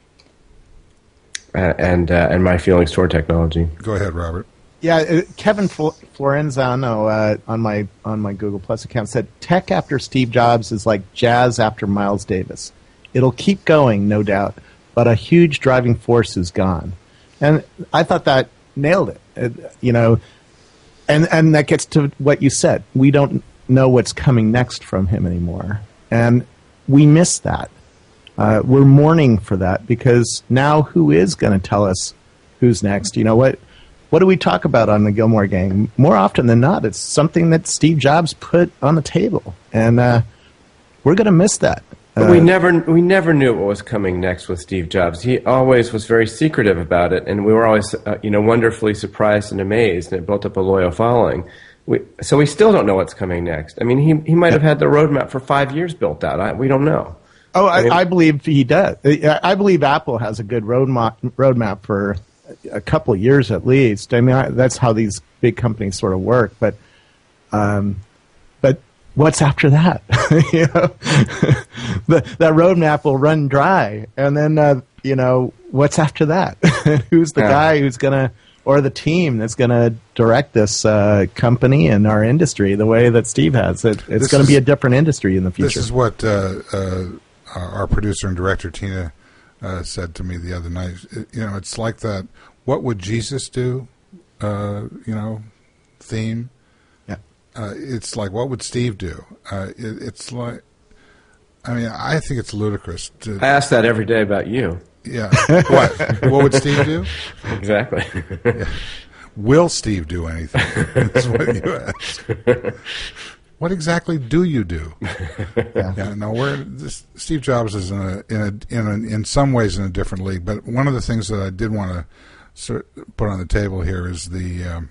Uh, and uh, and my feelings toward technology. Go ahead, Robert. Yeah, uh, Kevin Fl- Florenzano uh, on my on my Google Plus account said, "Tech after Steve Jobs is like jazz after Miles Davis. It'll keep going, no doubt, but a huge driving force is gone." And I thought that nailed it. it you know, and and that gets to what you said. We don't know what's coming next from him anymore, and we miss that. Uh, we're mourning for that because now who is going to tell us who's next? You know what? What do we talk about on the Gilmore Gang? More often than not, it's something that Steve Jobs put on the table, and uh, we're going to miss that. But uh, we never we never knew what was coming next with Steve Jobs. He always was very secretive about it, and we were always uh, you know wonderfully surprised and amazed, and it built up a loyal following. We, so we still don't know what's coming next. I mean, he he might have had the roadmap for five years built out. I, we don't know. Oh, I, I mean- I believe he does. I I believe Apple has a good roadmap roadmap for a couple of years at least. I mean, I, that's how these big companies sort of work. But, um, but what's after that? you know, the, that roadmap will run dry, and then uh, you know what's after that? Who's the Yeah. guy who's gonna, or the team that's gonna direct this uh, company and our industry the way that Steve has? It, it's This going to is- be a different industry in the future. This is what uh, uh, our producer and director Tina uh, said to me the other night. It- you know, it's like that. What would Jesus do? Uh, you know, theme. Yeah. Uh, it's like, what would Steve do? Uh, it, it's like, I mean, I think it's ludicrous. To, I ask that every day about you. yeah. What? What would Steve do? Exactly. Will Steve do anything? That's what you ask. What exactly do you do? Yeah. Yeah, no, we're this, Steve Jobs is in a, in a, in a, in some ways in a different league. But one of the things that I did want to sort put on the table here is the um,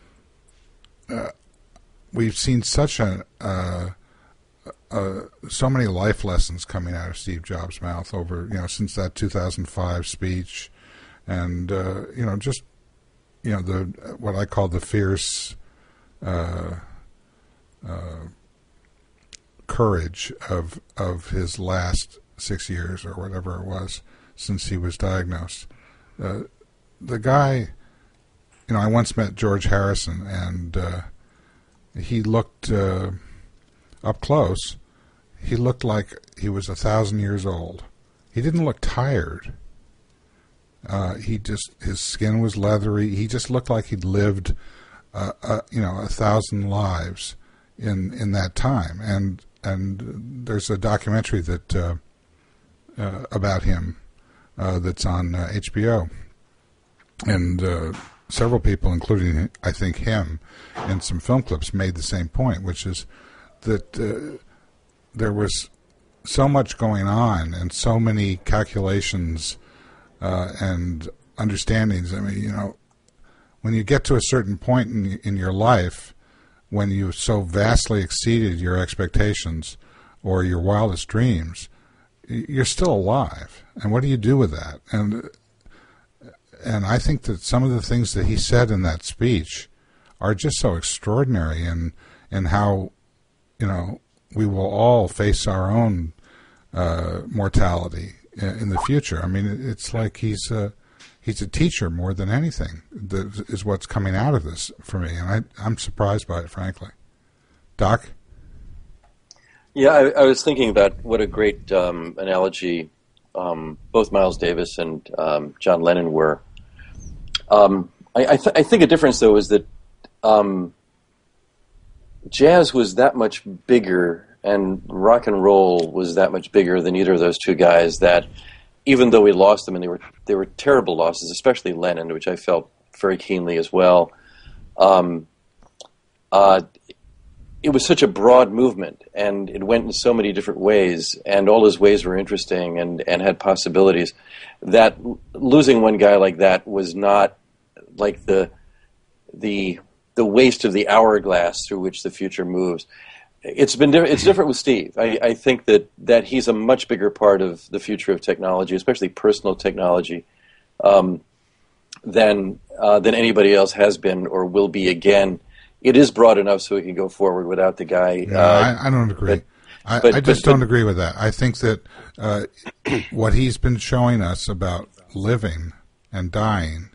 uh, we've seen such a uh, uh, so many life lessons coming out of Steve Jobs' mouth over you know since that two thousand five speech, and uh, you know just you know the what I call the fierce. Uh, Uh, courage of of his last six years or whatever it was since he was diagnosed. Uh, the guy, you know, I once met George Harrison, and uh, he looked uh, up close. He looked like he was a thousand years old. He didn't look tired. Uh, he just his skin was leathery. He just looked like he'd lived, uh, uh, you know, a thousand lives in in that time. And and there's a documentary that uh, uh, about him uh, that's on uh, H B O, and uh, several people, including I think him, in some film clips, made the same point, which is that uh, there was so much going on and so many calculations uh, and understandings. I mean, you know, when you get to a certain point in in your life, when you've so vastly exceeded your expectations or your wildest dreams, you're still alive. And what do you do with that? And and I think that some of the things that he said in that speech are just so extraordinary in, in how, you know, we will all face our own uh, mortality in the future. I mean, it's like he's uh, he's a teacher more than anything. That is what's coming out of this for me, and I, I'm surprised by it, frankly. Doc? Yeah, I, I was thinking about what a great um, analogy um, both Miles Davis and um, John Lennon were. Um, I, I, th- I think a difference, though, is that um, jazz was that much bigger and rock and roll was that much bigger than either of those two guys that even though we lost them, and they were they were terrible losses, especially Lennon, which I felt very keenly as well, um, uh, it was such a broad movement, and it went in so many different ways, and all his ways were interesting and, and had possibilities, that losing one guy like that was not like the the the waste of the hourglass through which the future moves. It's been it's different with Steve. I, I think that, that he's a much bigger part of the future of technology, especially personal technology, um, than uh, than anybody else has been or will be again. It is broad enough so we can go forward without the guy. Yeah, uh, I, I don't agree. But, I, but, I just but, don't agree with that. I think that uh, what he's been showing us about living and dying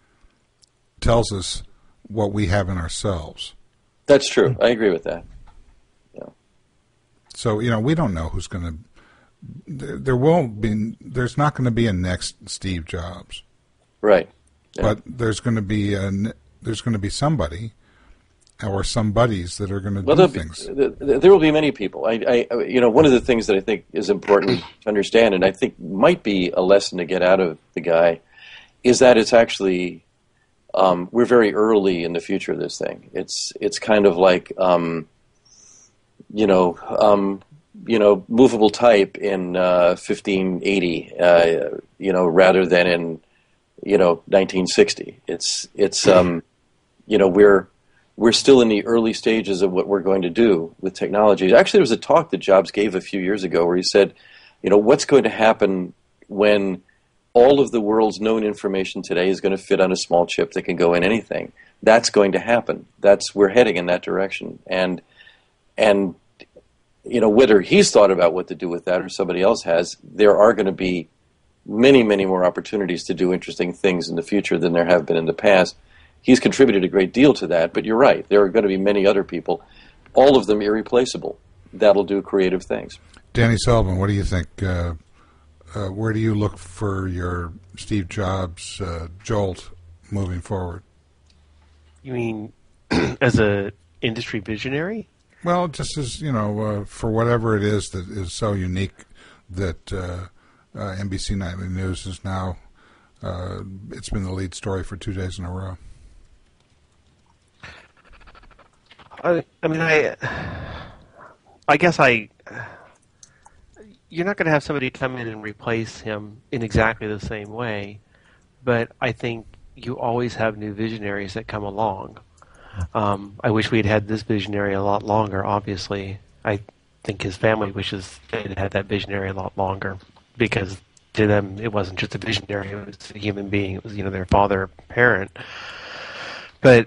tells us what we have in ourselves. That's true. I agree with that. Yeah. So, you know, we don't know who's going to. There, there won't be. There's not going to be a next Steve Jobs. Right. Yeah. But there's going to be a. There's going to be somebody, or some buddies that are going to well, do be, things. There will be many people. I, I, you know, one of the things that I think is important to understand, and I think might be a lesson to get out of the guy, is that it's actually. Um, we're very early in the future of this thing. It's it's kind of like um, you know um, you know movable type in uh, fifteen eighty, uh, you know, rather than in you know nineteen sixty. It's it's um, you know we're we're still in the early stages of what we're going to do with technology. Actually, there was a talk that Jobs gave a few years ago where he said, you know, what's going to happen when all of the world's known information today is going to fit on a small chip that can go in anything. That's going to happen. That's we're heading in that direction. And and you know whether he's thought about what to do with that or somebody else has, there are going to be many many more opportunities to do interesting things in the future than there have been in the past. He's contributed a great deal to that. But you're right. There are going to be many other people, all of them irreplaceable, that'll do creative things. Danny Sullivan, what do you think? Uh, Uh, where do you look for your Steve Jobs uh, jolt moving forward? You mean as a industry visionary? Well, just as, you know, uh, for whatever it is that is so unique that uh, uh, N B C Nightly News is now, uh, it's been the lead story for two days in a row. I, I mean, I, I guess I... You're not going to have somebody come in and replace him in exactly the same way, but I think you always have new visionaries that come along. Um, I wish we'd had this visionary a lot longer, obviously. I think his family wishes they'd had that visionary a lot longer, because to them it wasn't just a visionary, it was a human being. It was, you know, their father, parent. But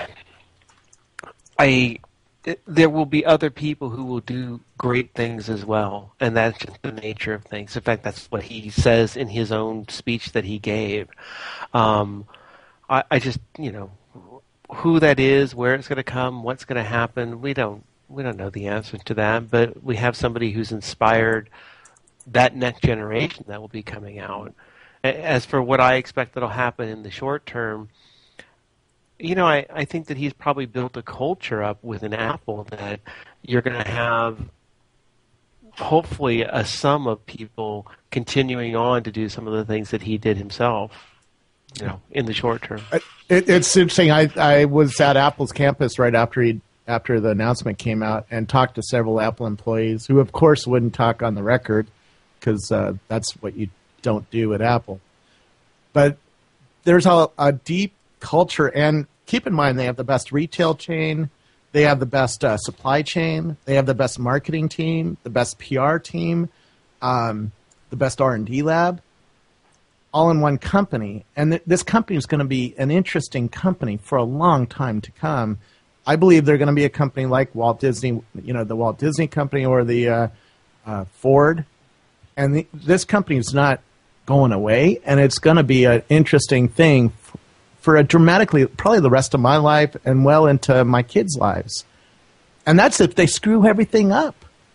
I... there will be other people who will do great things as well, and that's just the nature of things. In fact, that's what he says in his own speech that he gave. Um, I, I just, you know, who that is, where it's going to come, what's going to happen, we don't we don't know the answer to that, but we have somebody who's inspired that next generation that will be coming out. As for what I expect that'll happen in the short term, you know, I, I think that he's probably built a culture up within Apple that you're going to have hopefully a sum of people continuing on to do some of the things that he did himself, you know, in the short term. It, it's interesting. I, I was at Apple's campus right after he after the announcement came out and talked to several Apple employees who, of course, wouldn't talk on the record because uh, that's what you don't do at Apple. But there's a, a deep culture, and keep in mind they have the best retail chain, they have the best uh, supply chain, they have the best marketing team, the best P R team, um, the best R and D lab, all in one company. And th- this company is going to be an interesting company for a long time to come. I believe they're going to be a company like Walt Disney, you know, the Walt Disney Company or the uh, uh, Ford. And the, this company is not going away, and it's going to be an interesting thing f- for a dramatically, probably the rest of my life and well into my kids' lives. And that's if they screw everything up.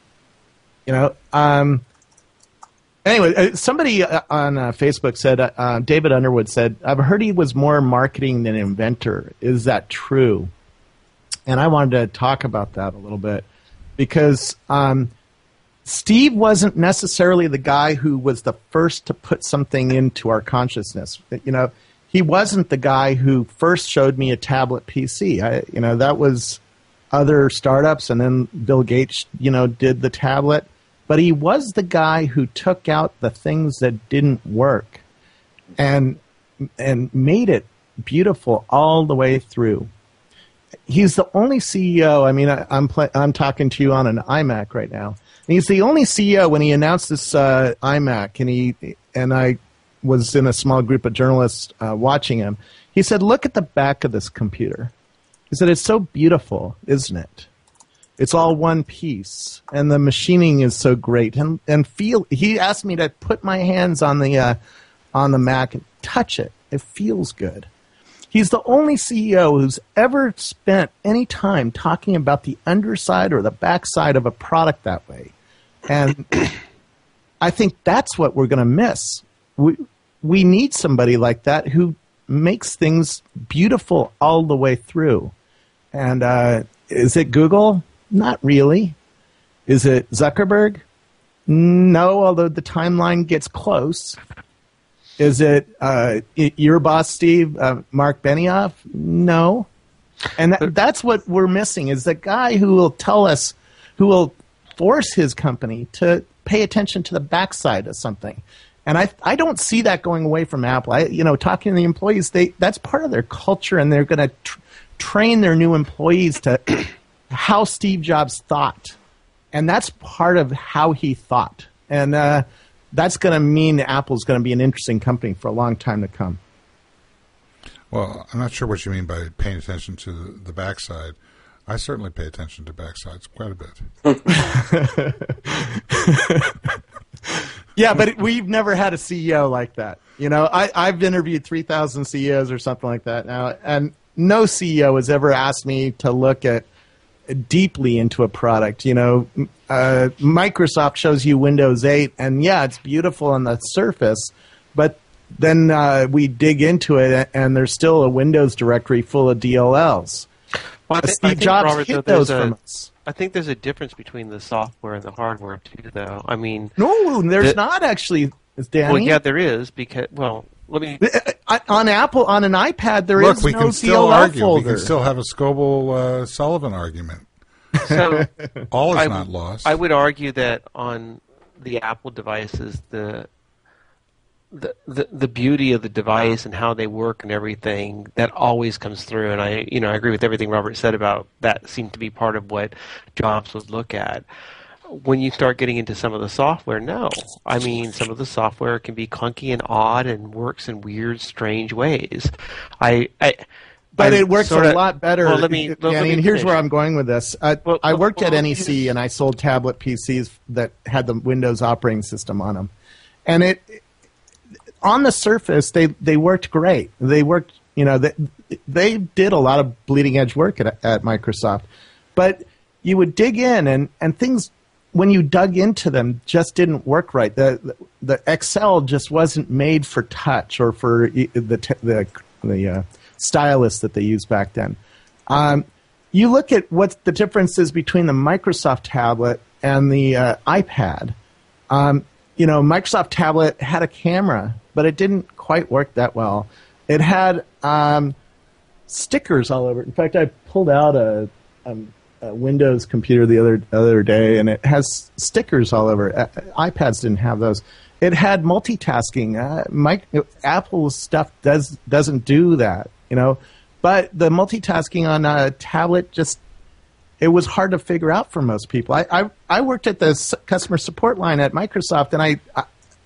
You know, um, anyway, uh, somebody uh, on uh, Facebook said, uh, uh, David Underwood said, I've heard he was more marketing than inventor. Is that true? And I wanted to talk about that a little bit because um, Steve wasn't necessarily the guy who was the first to put something into our consciousness. You know, he wasn't the guy who first showed me a tablet P C. I, you know, that was other startups, and then Bill Gates, you know, did the tablet. But he was the guy who took out the things that didn't work and and made it beautiful all the way through. He's the only C E O. I mean, I, I'm pl- I'm talking to you on an iMac right now. And he's the only C E O when he announced this uh, iMac, and he and I was in a small group of journalists uh, watching him. He said, "Look at the back of this computer." He said, "It's so beautiful, isn't it? It's all one piece, and the machining is so great." And and feel. He asked me to put my hands on the uh, on the Mac and touch it. It feels good. He's the only C E O who's ever spent any time talking about the underside or the backside of a product that way. And I think that's what we're going to miss. We, we need somebody like that who makes things beautiful all the way through. And uh, is it Google? Not really. Is it Zuckerberg? No, although the timeline gets close. Is it uh, your boss, Steve, uh, Mark Benioff? No. And that, that's what we're missing, is the guy who will tell us, who will force his company to pay attention to the backside of something. And I I don't see that going away from Apple. I, you know, talking to the employees, they that's part of their culture, and they're going to tr- train their new employees to how Steve Jobs thought. And that's part of how he thought. And uh, that's going to mean Apple's going to be an interesting company for a long time to come. Well, I'm not sure what you mean by paying attention to the, the backside. I certainly pay attention to backsides quite a bit. Yeah, but we've never had a C E O like that. You know, I, I've interviewed three thousand C E Os or something like that now, and no C E O has ever asked me to look at deeply into a product. You know, uh, Microsoft shows you Windows eight, and yeah, it's beautiful on the surface, but then uh, we dig into it, and there's still a Windows directory full of D L Ls. Well, I Steve think, Jobs Robert, hid though, those a, from us. I think there's a difference between the software and the hardware, too, though. I mean... No, there's the, not actually, Danny. Well, yeah, there is, because... Well, let me... On Apple, on an iPad, there Look, is we no can D still L L argue. folder. We can still have a Scoble-Sullivan uh, argument. So, All is I, not lost. I would argue that on the Apple devices, the... The, the the beauty of the device and how they work and everything, that always comes through. And I you know I agree with everything Robert said about that. Seemed to be part of what Jobs would look at. When you start getting into some of the software, no. I mean, some of the software can be clunky and odd and works in weird, strange ways. I, I But I it works sorta, a lot better. Well, let me, Danny, let me and here's finish. where I'm going with this. I, Well, I well, worked well, at N E C, and I sold tablet P Cs that had the Windows operating system on them. And it... on the surface, they, they worked great. They worked, you know, they, they did a lot of bleeding edge work at, at Microsoft. But you would dig in, and, and things, when you dug into them, just didn't work right. The the Excel just wasn't made for touch or for the the, the uh, stylus that they used back then. Um, you look at what the difference is between the Microsoft tablet and the uh, iPad. Um, you know, Microsoft tablet had a camera, but it didn't quite work that well. It had um, stickers all over it. In fact, I pulled out a, a, a Windows computer the other other day, and it has stickers all over it. Uh, iPads didn't have those. It had multitasking. Uh, my, Apple's stuff does doesn't do that, you know. But the multitasking on a tablet just it was hard to figure out for most people. I I, I worked at the customer support line at Microsoft, and I. I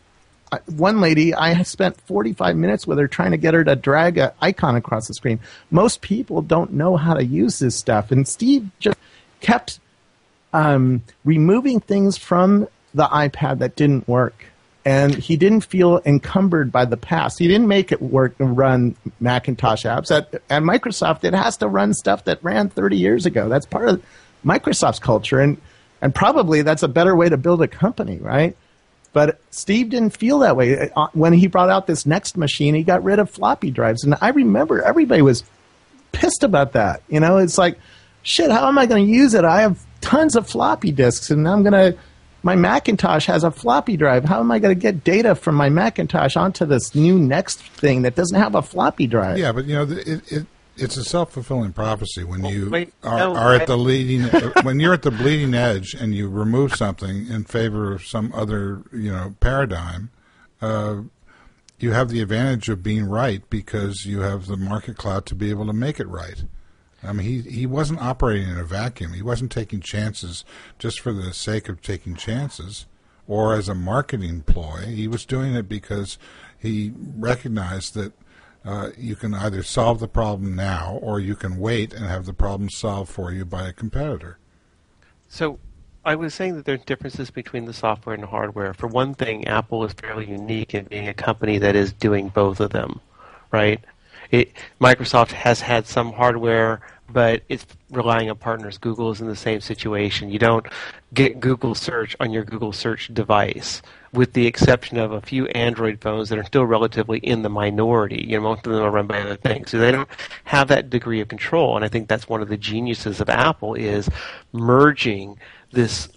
One lady, I spent forty-five minutes with her trying to get her to drag an icon across the screen. Most people don't know how to use this stuff. And Steve just kept um, removing things from the iPad that didn't work. and he didn't feel encumbered by the past. He didn't make it work and run Macintosh apps. At, at Microsoft, it has to run stuff that ran thirty years ago. That's part of Microsoft's culture, and and probably that's a better way to build a company, right? But Steve didn't feel that way. When he brought out this Next machine, he got rid of floppy drives. And I remember everybody was pissed about that. You know, it's like, shit, how am I going to use it? I have tons of floppy disks, and I'm going to, my Macintosh has a floppy drive. How am I going to get data from my Macintosh onto this new Next thing that doesn't have a floppy drive? Yeah, but, you know, it, it it's a self-fulfilling prophecy when Well, you wait, are, no, are I- at the leading when you're at the bleeding edge and you remove something in favor of some other, you know, paradigm. Uh, you have the advantage of being right because you have the market clout to be able to make it right. I mean, he he wasn't operating in a vacuum. He wasn't taking chances just for the sake of taking chances or as a marketing ploy. He was doing it because he recognized that Uh, you can either solve the problem now or you can wait and have the problem solved for you by a competitor. So I was saying that there's differences between the software and the hardware. For one thing, Apple is fairly unique in being a company that is doing both of them, right? It, Microsoft has had some hardware, but it's relying on partners. Google is in the same situation. You don't get Google search on your Google search device, with the exception of a few Android phones that are still relatively in the minority. You know, most of them are run by other things. So they don't have that degree of control. And I think that's one of the geniuses of Apple is merging this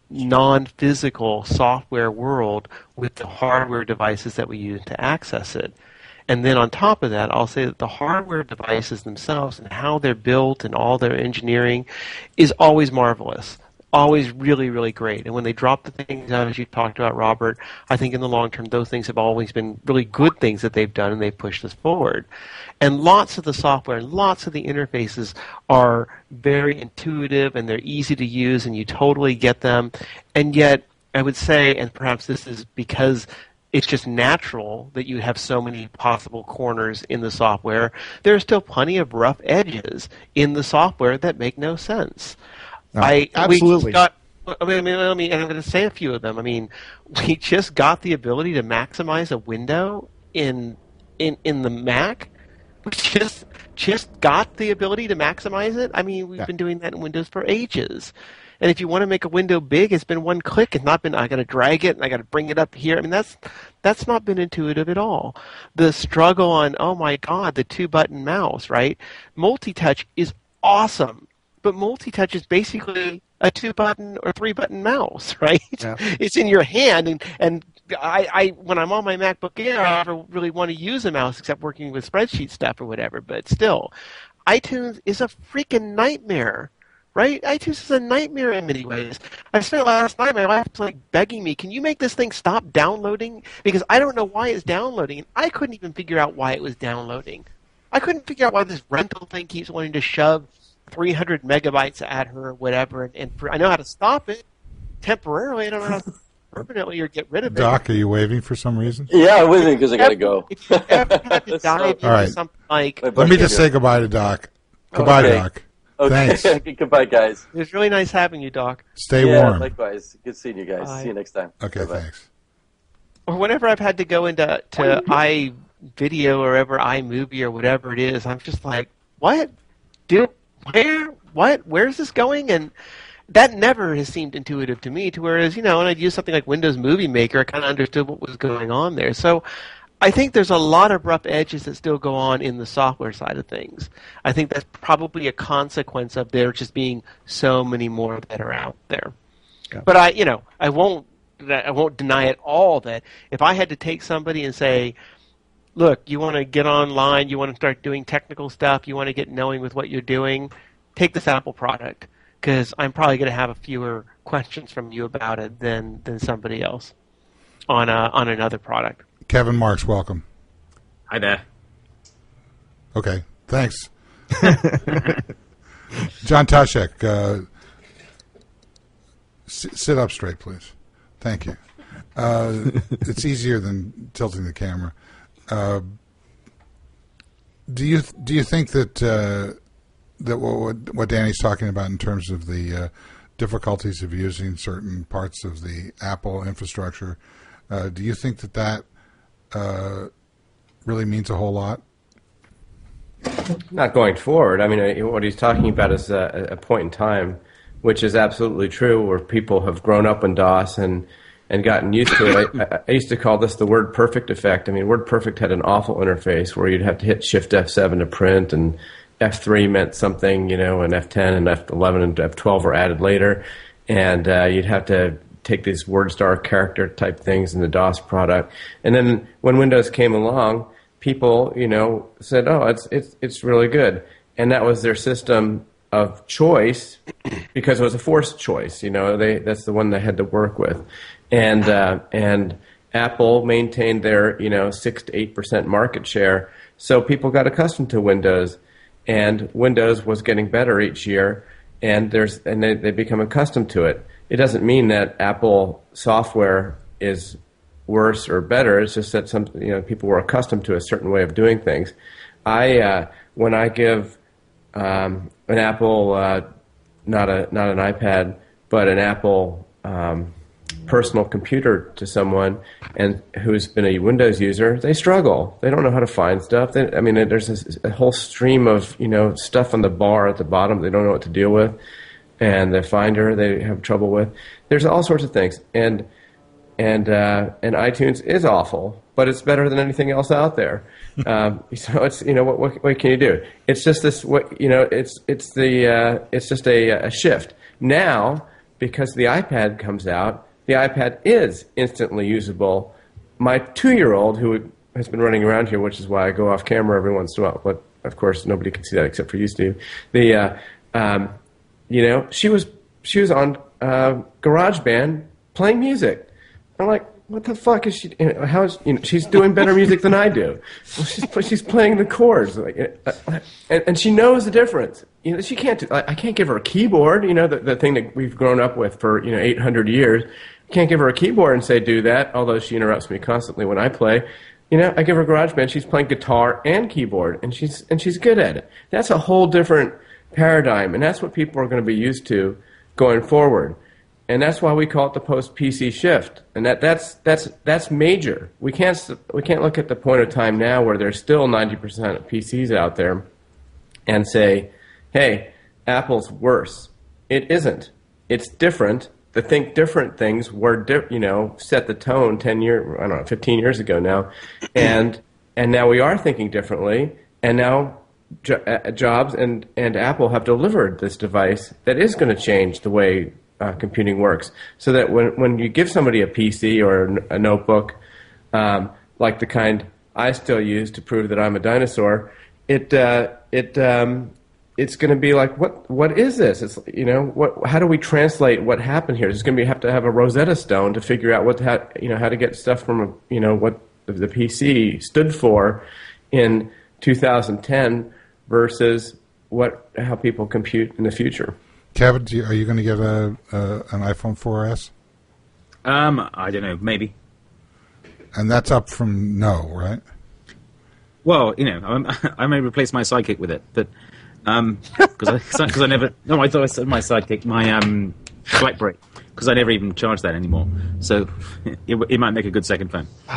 non-physical software world with the hardware devices that we use to access it. And then on top of that, I'll say that the hardware devices themselves and how they're built and all their engineering is always marvelous, always really, really great. And when they drop the things out, as you talked about, Robert, I think in the long term, those things have always been really good things that they've done, and they've pushed us forward. And lots of the software and lots of the interfaces are very intuitive, and they're easy to use, and you totally get them. And yet, I would say, and perhaps this is because it's just natural that you have so many possible corners in the software, there are still plenty of rough edges in the software that make no sense. No, I absolutely. We got, I mean, I mean, I mean, and I'm going to say a few of them. I mean, we just got the ability to maximize a window in in in the Mac. We just just got the ability to maximize it. I mean, we've Yeah. been doing that in Windows for ages. And if you want to make a window big, it's been one click. It's not been, I got to drag it and I got to bring it up here. I mean, that's that's not been intuitive at all. The struggle on, oh my God, the two button mouse, right? Multi-touch is awesome, but multi-touch is basically a two button or three button mouse, right? Yeah. It's in your hand, and and I, I when I'm on my MacBook Air, I never really want to use a mouse except working with spreadsheet stuff or whatever. But still, iTunes is a freaking nightmare. Right? iTunes is a nightmare in many ways. I spent last night, my wife was like begging me, can you make this thing stop downloading? Because I don't know why it's downloading. And I couldn't even figure out why it was downloading. I couldn't figure out why this rental thing keeps wanting to shove three hundred megabytes at her or whatever. And, and for, I know how to stop it temporarily. I don't know how to permanently or get rid of it. Doc, are you waving for some reason? Yeah, I'm with you because I got to go. If you ever had to dive into All right. something like, Let Let me just say goodbye to Doc. Goodbye, Okay. Doc. Okay. Thanks. Goodbye, guys. it was really nice having you, Doc. Stay yeah, warm. likewise. Good seeing you guys. Bye. See you next time. Okay, Bye-bye. thanks. Or whenever I've had to go into to iVideo or whatever, iMovie or whatever it is, I'm just like, what? Do where? What? Where's this going? And that never has seemed intuitive to me. To whereas, you know, when I'd use something like Windows Movie Maker, I kind of understood what was going on there. So I think there's a lot of rough edges that still go on in the software side of things. I think that's probably a consequence of there just being so many more that are out there. Yeah. But I, you know, I won't, I won't deny at all that if I had to take somebody and say, look, you want to get online, you want to start doing technical stuff, you want to get knowing with what you're doing, take this Apple product, because I'm probably going to have a fewer questions from you about it than than somebody else on a, on another product. Kevin Marks, welcome. Hi there. Okay, thanks. John Toshek, uh, s- sit up straight, please. Thank you. Uh, it's easier than tilting the camera. Uh, do you do you think that uh, that what, what Danny's talking about in terms of the uh, difficulties of using certain parts of the Apple infrastructure Uh, do you think that that uh, really means a whole lot? Not going forward. I mean, what he's talking about is a, a point in time, which is absolutely true, where people have grown up in DOS and, and gotten used to it. I, I used to call this the WordPerfect effect. I mean, WordPerfect had an awful interface where you'd have to hit Shift F seven to print, and F three meant something, you know, and F ten and F eleven and F twelve were added later. And uh, you'd have to take these WordStar character type things in the DOS product. And then when Windows came along, people, you know, said, "Oh, it's it's it's really good," and that was their system of choice because it was a forced choice. You know, they that's the one they had to work with, and uh, and Apple maintained their you know six to eight percent market share, so people got accustomed to Windows, and Windows was getting better each year, and there's and they they become accustomed to it. It doesn't mean that Apple software is worse or better. It's just that some you know people were accustomed to a certain way of doing things. I uh, when I give um, an Apple, uh, not a not an iPad, but an Apple um, personal computer to someone and who's been a Windows user, they struggle. They don't know how to find stuff. They, I mean, there's a, a whole stream of you know stuff on the bar at the bottom they don't know what to deal with, and the Finder they have trouble with. There's all sorts of things, and. And uh, and iTunes is awful, but it's better than anything else out there. Um, so it's you know what, what what can you do? It's just this what you know it's it's the uh, it's just a, a shift now because the iPad comes out. The iPad is instantly usable. My two-year-old who has been running around here, which is why I go off camera every once in a while, but of course nobody can see that except for you, Steve. The uh, um, you know she was she was on uh, GarageBand playing music. I'm like, what the fuck is she? How is you know? She's doing better music than I do. Well, she's she's playing the chords, like, and, and she knows the difference. You know, she can't. Do, I can't give her a keyboard. You know, the the thing that we've grown up with for you know eight hundred years. Can't give her a keyboard and say do that. Although she interrupts me constantly when I play. You know, I give her GarageBand. She's playing guitar and keyboard, and she's and she's good at it. That's a whole different paradigm, and that's what people are going to be used to going forward. And that's why we call it the post-P C shift, and that, that's that's that's major. We can't we can't look at the point of time now where there's still ninety percent of P Cs out there, and say, "Hey, Apple's worse." It isn't. It's different. The think different things were di- you know set the tone ten years I don't know fifteen years ago now, and and now we are thinking differently, and now jo- uh, Jobs and and Apple have delivered this device that is going to change the way. Uh, computing works, so that when when you give somebody a P C or a notebook, um, like the kind I still use to prove that I'm a dinosaur, it uh, it um, it's going to be like what what is this? It's you know what how do we translate what happened here? It's going to be have to have a Rosetta Stone to figure out what how, you know how to get stuff from a, you know what the, the P C stood for in two thousand ten versus what how people compute in the future. Kevin, do you, are you going to get a, a an iPhone four S? Um, I don't know, maybe. And that's up from no, right? Well, you know, I'm, I may replace my Sidekick with it, but um, because I because I never no, I thought I said my Sidekick, my um, BlackBerry, because I never even charge that anymore. So it, it might make a good second phone. All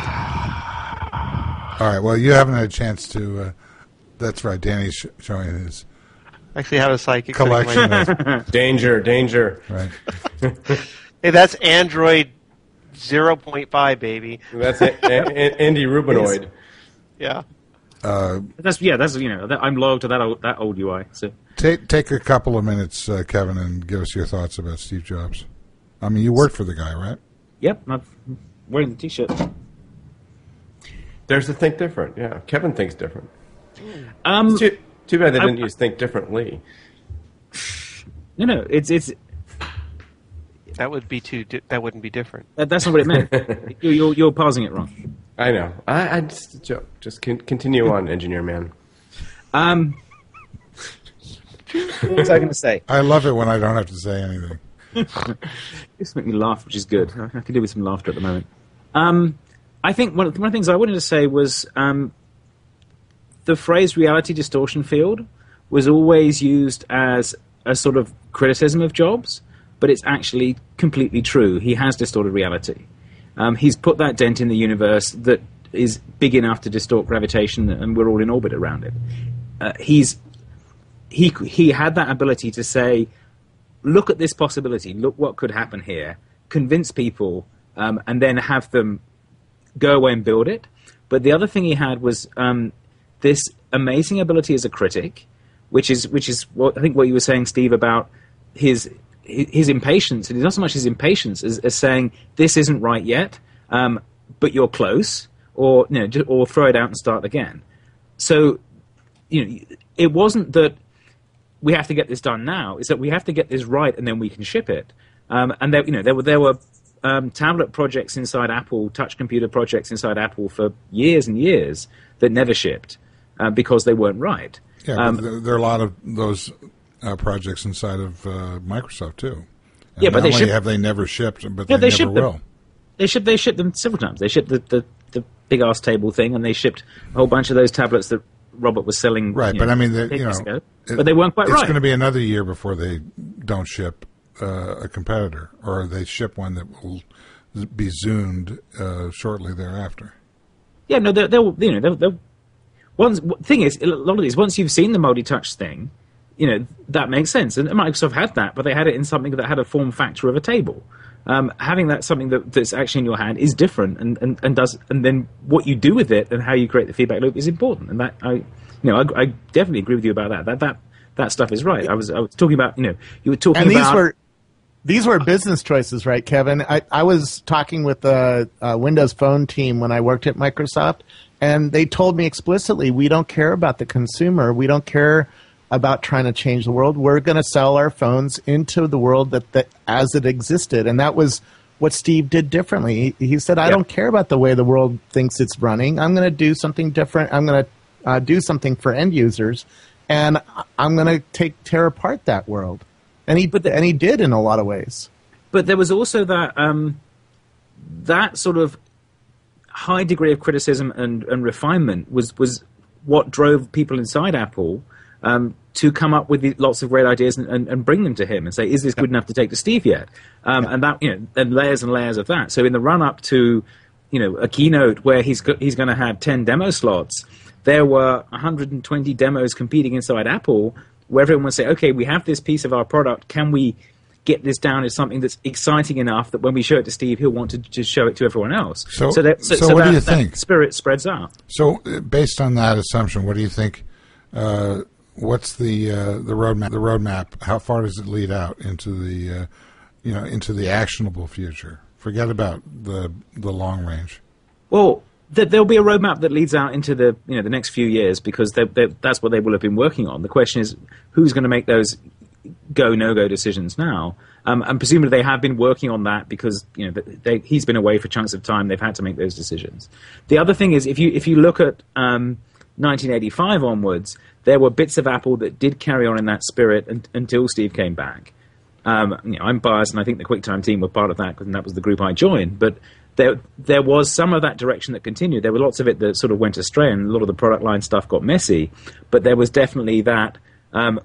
right. Well, you haven't had a chance to. Uh, that's right. Danny's sh- showing his. Actually, have a Psychic collection of danger, danger. Right. Hey, that's Android zero point five, baby. That's a, a, a, Andy Rubinoid. Yeah. Uh, that's yeah. That's you know. That, I'm loyal to that old that old U I. So take take a couple of minutes, uh, Kevin, and give us your thoughts about Steve Jobs. I mean, you worked for the guy, right? Yep. I'm wearing the T-shirt. There's the think different. Yeah, Kevin thinks different. Um. Too, too bad they didn't I, use think differently. No, no. It's it's. That would be too. Di- that wouldn't be different. That, that's not what it meant. you, you're you're parsing it wrong. I know. I, I just joke. Just con- continue on, engineer man. Um. What was I going to say? I love it when I don't have to say anything. This makes me laugh, which is good. I can do with some laughter at the moment. Um, I think one of, one of the things I wanted to say was um, the phrase reality distortion field was always used as a sort of criticism of Jobs, but it's actually completely true. He has distorted reality. Um, he's put that dent in the universe that is big enough to distort gravitation, and we're all in orbit around it. Uh, he's he he had that ability to say, look at this possibility, look what could happen here, convince people, um, and then have them go away and build it. But the other thing he had was um, this amazing ability as a critic, which is which is what I think what you were saying, Steve, about his his, his impatience. And it's not so much his impatience as, as saying this isn't right yet, um, but you're close, or you know, just, or throw it out and start again. So, you know, it wasn't that we have to get this done now. It's that we have to get this right, and then we can ship it. Um, and there, you know, there were there were um, tablet projects inside Apple, touch computer projects inside Apple for years and years that never shipped uh, because they weren't right. Yeah, um, but there, there are a lot of those uh, projects inside of uh, Microsoft too. And yeah, but not they only ship, have they never shipped, but no, they, they never will. Them. They ship they shipped them several times. They shipped the, the, the big ass table thing, and they shipped a whole bunch of those tablets that Robert was selling. Right, you but know, I mean, you know, ago, it, but they weren't quite it's right. It's going to be another year before they don't ship uh, a competitor, or they ship one that will be zoomed uh, shortly thereafter. Yeah, no, they'll, they'll you know, they'll, they'll Once, thing is, a lot of these, once you've seen the multi-touch thing, you know, that makes sense. And Microsoft had that, but they had it in something that had a form factor of a table. Um, having that something that, that's actually in your hand is different, and, and, and does, and then what you do with it and how you create the feedback loop is important. And that I, you know, I, I definitely agree with you about that. That that that stuff is right. I was I was talking about, you know, you were talking and these about. Were- These were business choices, right, Kevin? I, I was talking with the uh, Windows Phone team when I worked at Microsoft, and they told me explicitly, we don't care about the consumer. We don't care about trying to change the world. We're going to sell our phones into the world that, that as it existed. And that was what Steve did differently. He, he said, I yeah. don't care about the way the world thinks it's running. I'm going to do something different. I'm going to uh, do something for end users, and I'm going to take tear apart that world. And he, the, and he did in a lot of ways. But there was also that um, that sort of high degree of criticism and, and refinement was, was what drove people inside Apple um, to come up with the, lots of great ideas and, and, and bring them to him and say, is this good enough to take to Steve yet? Um, and that, you know, and layers and layers of that. So in the run up to, you know, a keynote where he's go, he's going to have ten demo slots, there were one hundred twenty demos competing inside Apple, where everyone would say, okay, we have this piece of our product. Can we get this down as something that's exciting enough that when we show it to Steve, he'll want to just show it to everyone else? So, so, that, so, so, so what that, do you that think? Spirit spreads out. So, uh, based on that assumption, what do you think? Uh, what's the uh, the roadmap? The roadmap. How far does it lead out into the uh, you know into the actionable future? Forget about the the long range. Well, there'll be a roadmap that leads out into the you know the next few years, because they're, they're, that's what they will have been working on. The question is, who's going to make those go no go decisions now? Um, and presumably they have been working on that because you know they, he's been away for chunks of time. They've had to make those decisions. The other thing is, if you if you look at um, nineteen eighty-five onwards, there were bits of Apple that did carry on in that spirit un- until Steve came back. Um, you know, I'm biased, and I think the QuickTime team were part of that, because that was the group I joined. But there there was some of that direction that continued. There were lots of it that sort of went astray, and a lot of the product line stuff got messy. But there was definitely that um,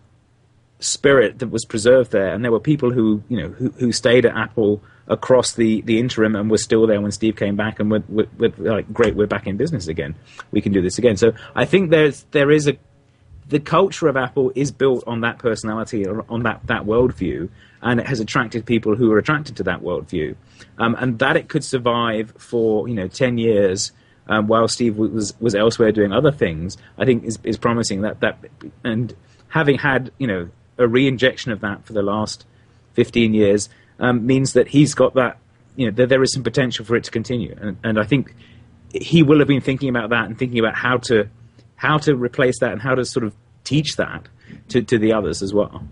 spirit that was preserved there, and there were people who you know who, who stayed at Apple across the, the interim and were still there when Steve came back, and were, were, were like, great, we're back in business again. We can do this again. So I think there's there is a the culture of Apple is built on that personality, on that that worldview, and it has attracted people who are attracted to that worldview. Um, and that it could survive for you know ten years um, while Steve was was elsewhere doing other things, I think is is promising. That that and having had you know a re-injection of that for the last fifteen years um, means that he's got that you know that there is some potential for it to continue. And, and I think he will have been thinking about that and thinking about how to how to replace that and how to sort of teach that to to the others as well.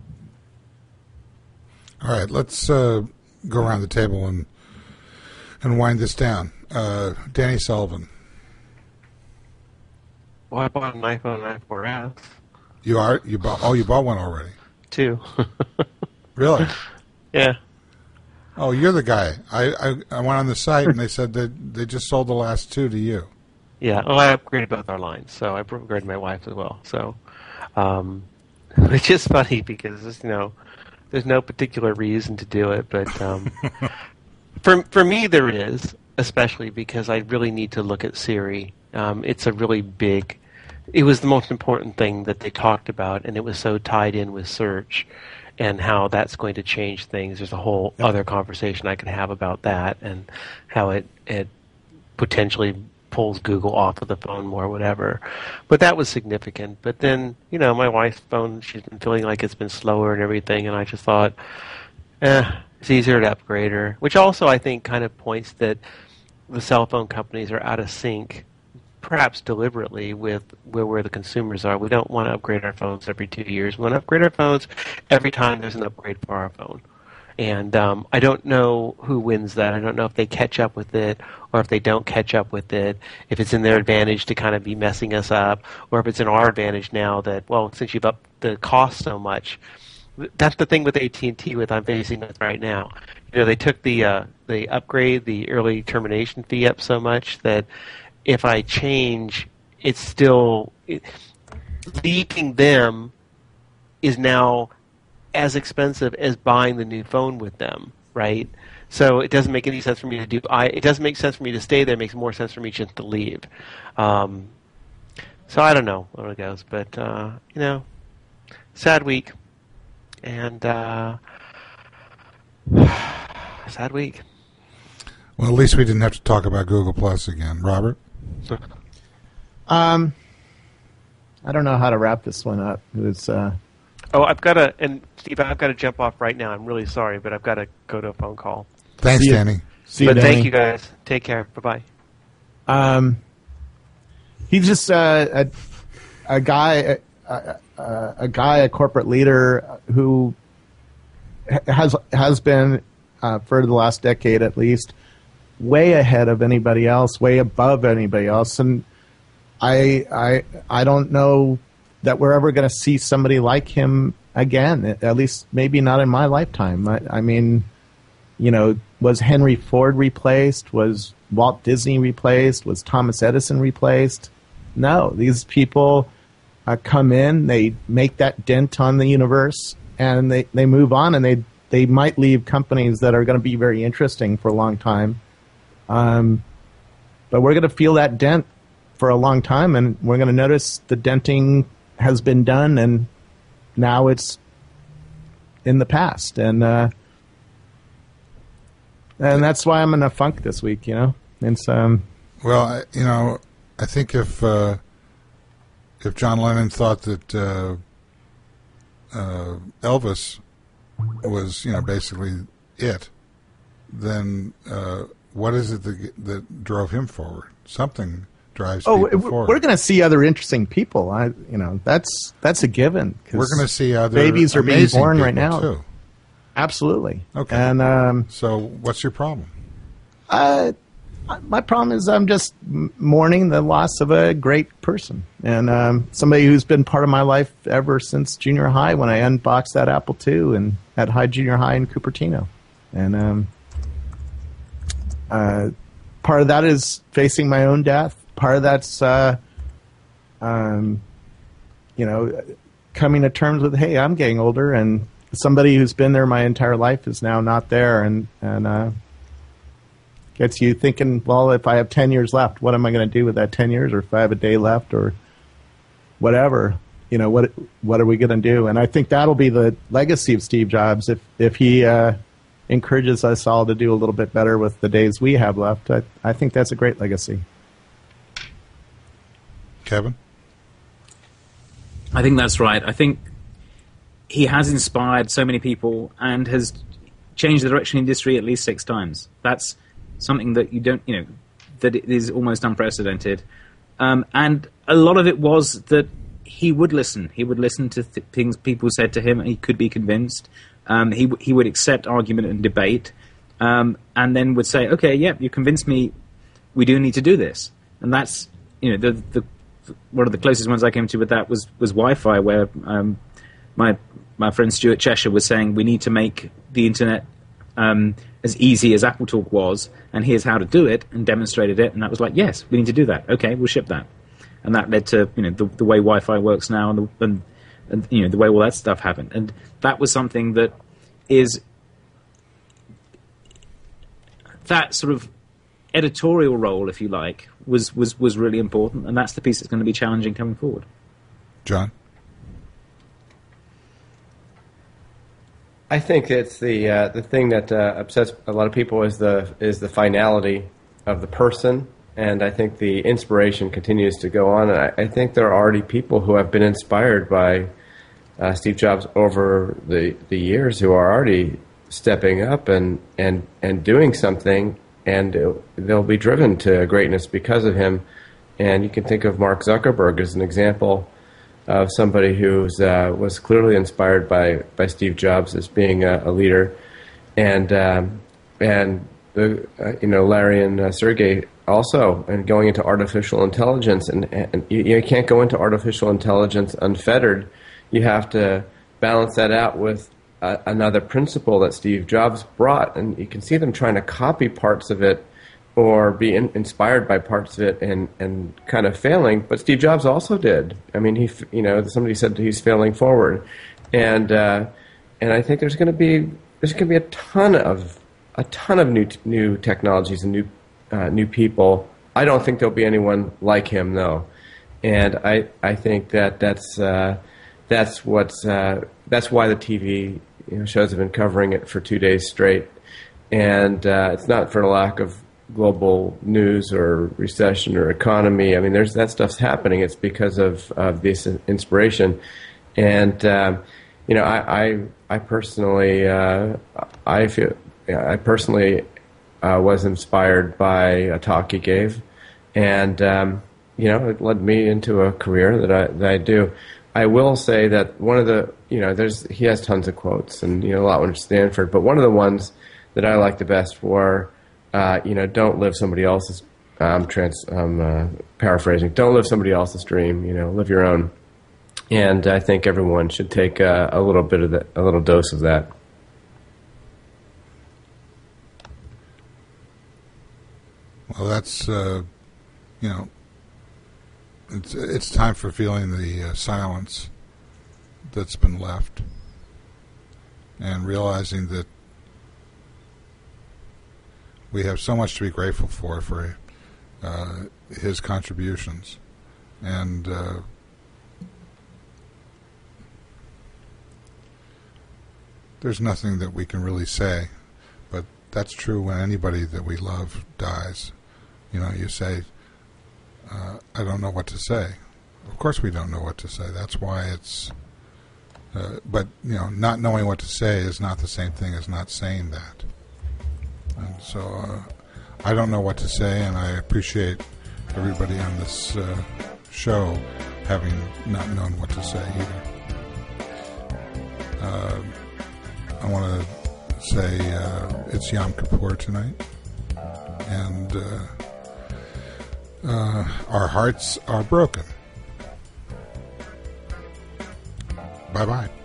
All right, let's uh, go around the table and and wind this down. Uh, Danny Sullivan. Well, I bought an iPhone nine four S. You are you bought? Oh, you bought one already. Two. Really? Yeah. Oh, you're the guy. I, I I went on the site and they said that they just sold the last two to you. Yeah. Oh, I upgraded both our lines, so I upgraded my wife as well. So, um, which is funny because you know, there's no particular reason to do it, but um, for for me there is. especially because I really need to look at Siri. Um, it's a really big. It was the most important thing that they talked about, and it was so tied in with search and how that's going to change things. There's a whole yep. other conversation I could have about that and how it it potentially pulls Google off of the phone more, or whatever. But that was significant. But then, you know, my wife's phone, she's been feeling like it's been slower and everything, and I just thought, eh, it's easier to upgrade her. Which also, I think, kind of points that the cell phone companies are out of sync, perhaps deliberately, with where, where the consumers are. We don't want to upgrade our phones every two years. We want to upgrade our phones every time there's an upgrade for our phone. And um, I don't know who wins that. I don't know if they catch up with it or if they don't catch up with it, if it's in their advantage to kind of be messing us up, or if it's in our advantage now that, well, since you've upped the cost so much. That's the thing with A T and T with I'm facing with right now. You know, they took the uh, the upgrade, the early termination fee up so much that if I change, it's still it, leaving them is now as expensive as buying the new phone with them, right? So it doesn't make any sense for me to do. I it doesn't make sense for me to stay there. It makes more sense for me just to leave. Um, so I don't know where it goes, but uh, you know, sad week, and uh, sad week. Well, at least we didn't have to talk about Google Plus again, Robert. Um, I don't know how to wrap this one up. It was. Uh, Oh, I've got to, and Steve, I've got to jump off right now. I'm really sorry, but I've got to go to a phone call. Thanks, See Danny. See you, but Danny. thank you, guys. Take care. Bye-bye. Um, he's just uh, a a guy, a, a, a guy, a corporate leader who has has been uh, for the last decade at least way ahead of anybody else, way above anybody else, and I I I don't know that we're ever going to see somebody like him again, at least maybe not in my lifetime. I, I mean, you know, was Henry Ford replaced? Was Walt Disney replaced? Was Thomas Edison replaced? No, these people uh, come in, they make that dent on the universe, and they, they move on, and they, they might leave companies that are going to be very interesting for a long time. Um, but we're going to feel that dent for a long time, and we're going to notice the denting has been done, and now it's in the past, and uh, and that's why I'm in a funk this week. You know, it's um. Well, I, you know, I think if uh, if John Lennon thought that uh, uh, Elvis was, you know, basically it, then uh, what is it that that drove him forward? Something. Oh, we're going to see other interesting people. I, you know, that's that's a given. We're going to see other babies are being born right now. Too. Absolutely. Okay. And um, so, what's your problem? Uh, my problem is I'm just mourning the loss of a great person and um, somebody who's been part of my life ever since junior high when I unboxed that Apple two and at High Junior High in Cupertino. And um, uh, part of that is facing my own death. Part of that's, uh, um, you know, coming to terms with, hey, I'm getting older, and somebody who's been there my entire life is now not there, and and uh, gets you thinking, well, if I have ten years left, what am I going to do with that ten years, or if I have a day left, or whatever, you know, what what are we going to do? And I think that'll be the legacy of Steve Jobs if if he uh, encourages us all to do a little bit better with the days we have left. I, I think that's a great legacy. Kevin? I think that's right. I think he has inspired so many people and has changed the direction of the industry at least six times. That's something that you don't, you know, that is almost unprecedented. Um, and a lot of it was that he would listen. He would listen to th- things people said to him, and he could be convinced. Um, he he would accept argument and debate, um, and then would say, "Okay, yeah, you convinced me. We do need to do this." And that's, you know, the the one of the closest ones I came to with that was, was Wi-Fi, where um, my my friend Stuart Cheshire was saying we need to make the internet um, as easy as Apple Talk was, and here's how to do it, and demonstrated it, and that was like, yes, we need to do that. Okay, we'll ship that, and that led to, you know, the, the way Wi-Fi works now, and, the, and and you know the way all that stuff happened, and that was something that is that sort of editorial role, if you like, was, was, was really important, and that's the piece that's going to be challenging coming forward. John? I think it's the uh, the thing that uh, upsets a lot of people is the is the finality of the person, and I think the inspiration continues to go on. And I, I think there are already people who have been inspired by uh, Steve Jobs over the the years who are already stepping up and and and doing something, and they'll be driven to greatness because of him. And you can think of Mark Zuckerberg as an example of somebody who uh, was clearly inspired by, by Steve Jobs as being a, a leader, and um, and the uh, you know Larry and uh, Sergey also, and going into artificial intelligence, and, and you, you can't go into artificial intelligence unfettered. You have to balance that out with uh, another principle that Steve Jobs brought, and you can see them trying to copy parts of it or be in, inspired by parts of it and, and kind of failing. But Steve Jobs also did. I mean, he, you know, somebody said he's failing forward, and uh, and I think there's going to be there's going to be a ton of a ton of new new technologies and new uh, new people. I don't think there'll be anyone like him, though, and I I think that that's uh, that's what's uh, that's why the T V you know, shows have been covering it for two days straight, and uh, it's not for the lack of global news or recession or economy. I mean, there's that stuff's happening. It's because of, of this inspiration, and um, you know, I I, I personally uh, I feel I personally uh, was inspired by a talk he gave, and um, you know, it led me into a career that I that I do. I will say that one of the you know, there's he has tons of quotes, and you know, a lot with Stanford, but one of the ones that I like the best were. Uh, you know, don't live somebody else's. I'm trans. I'm uh, paraphrasing. Don't live somebody else's dream. You know, live your own. And I think everyone should take uh, a little bit of that, a little dose of that. Well, that's uh, you know, it's it's time for feeling the uh, silence that's been left, and realizing that. We have so much to be grateful for for uh, his contributions, and uh, there's nothing that we can really say, but that's true when anybody that we love dies. You know, you say, uh, I don't know what to say. Of course we don't know what to say. That's why it's, uh, but, you know, not knowing what to say is not the same thing as not saying that. And so uh, I don't know what to say, and I appreciate everybody on this uh, show having not known what to say either. Uh, I want to say uh, it's Yom Kippur tonight, and uh, uh, our hearts are broken. Bye-bye.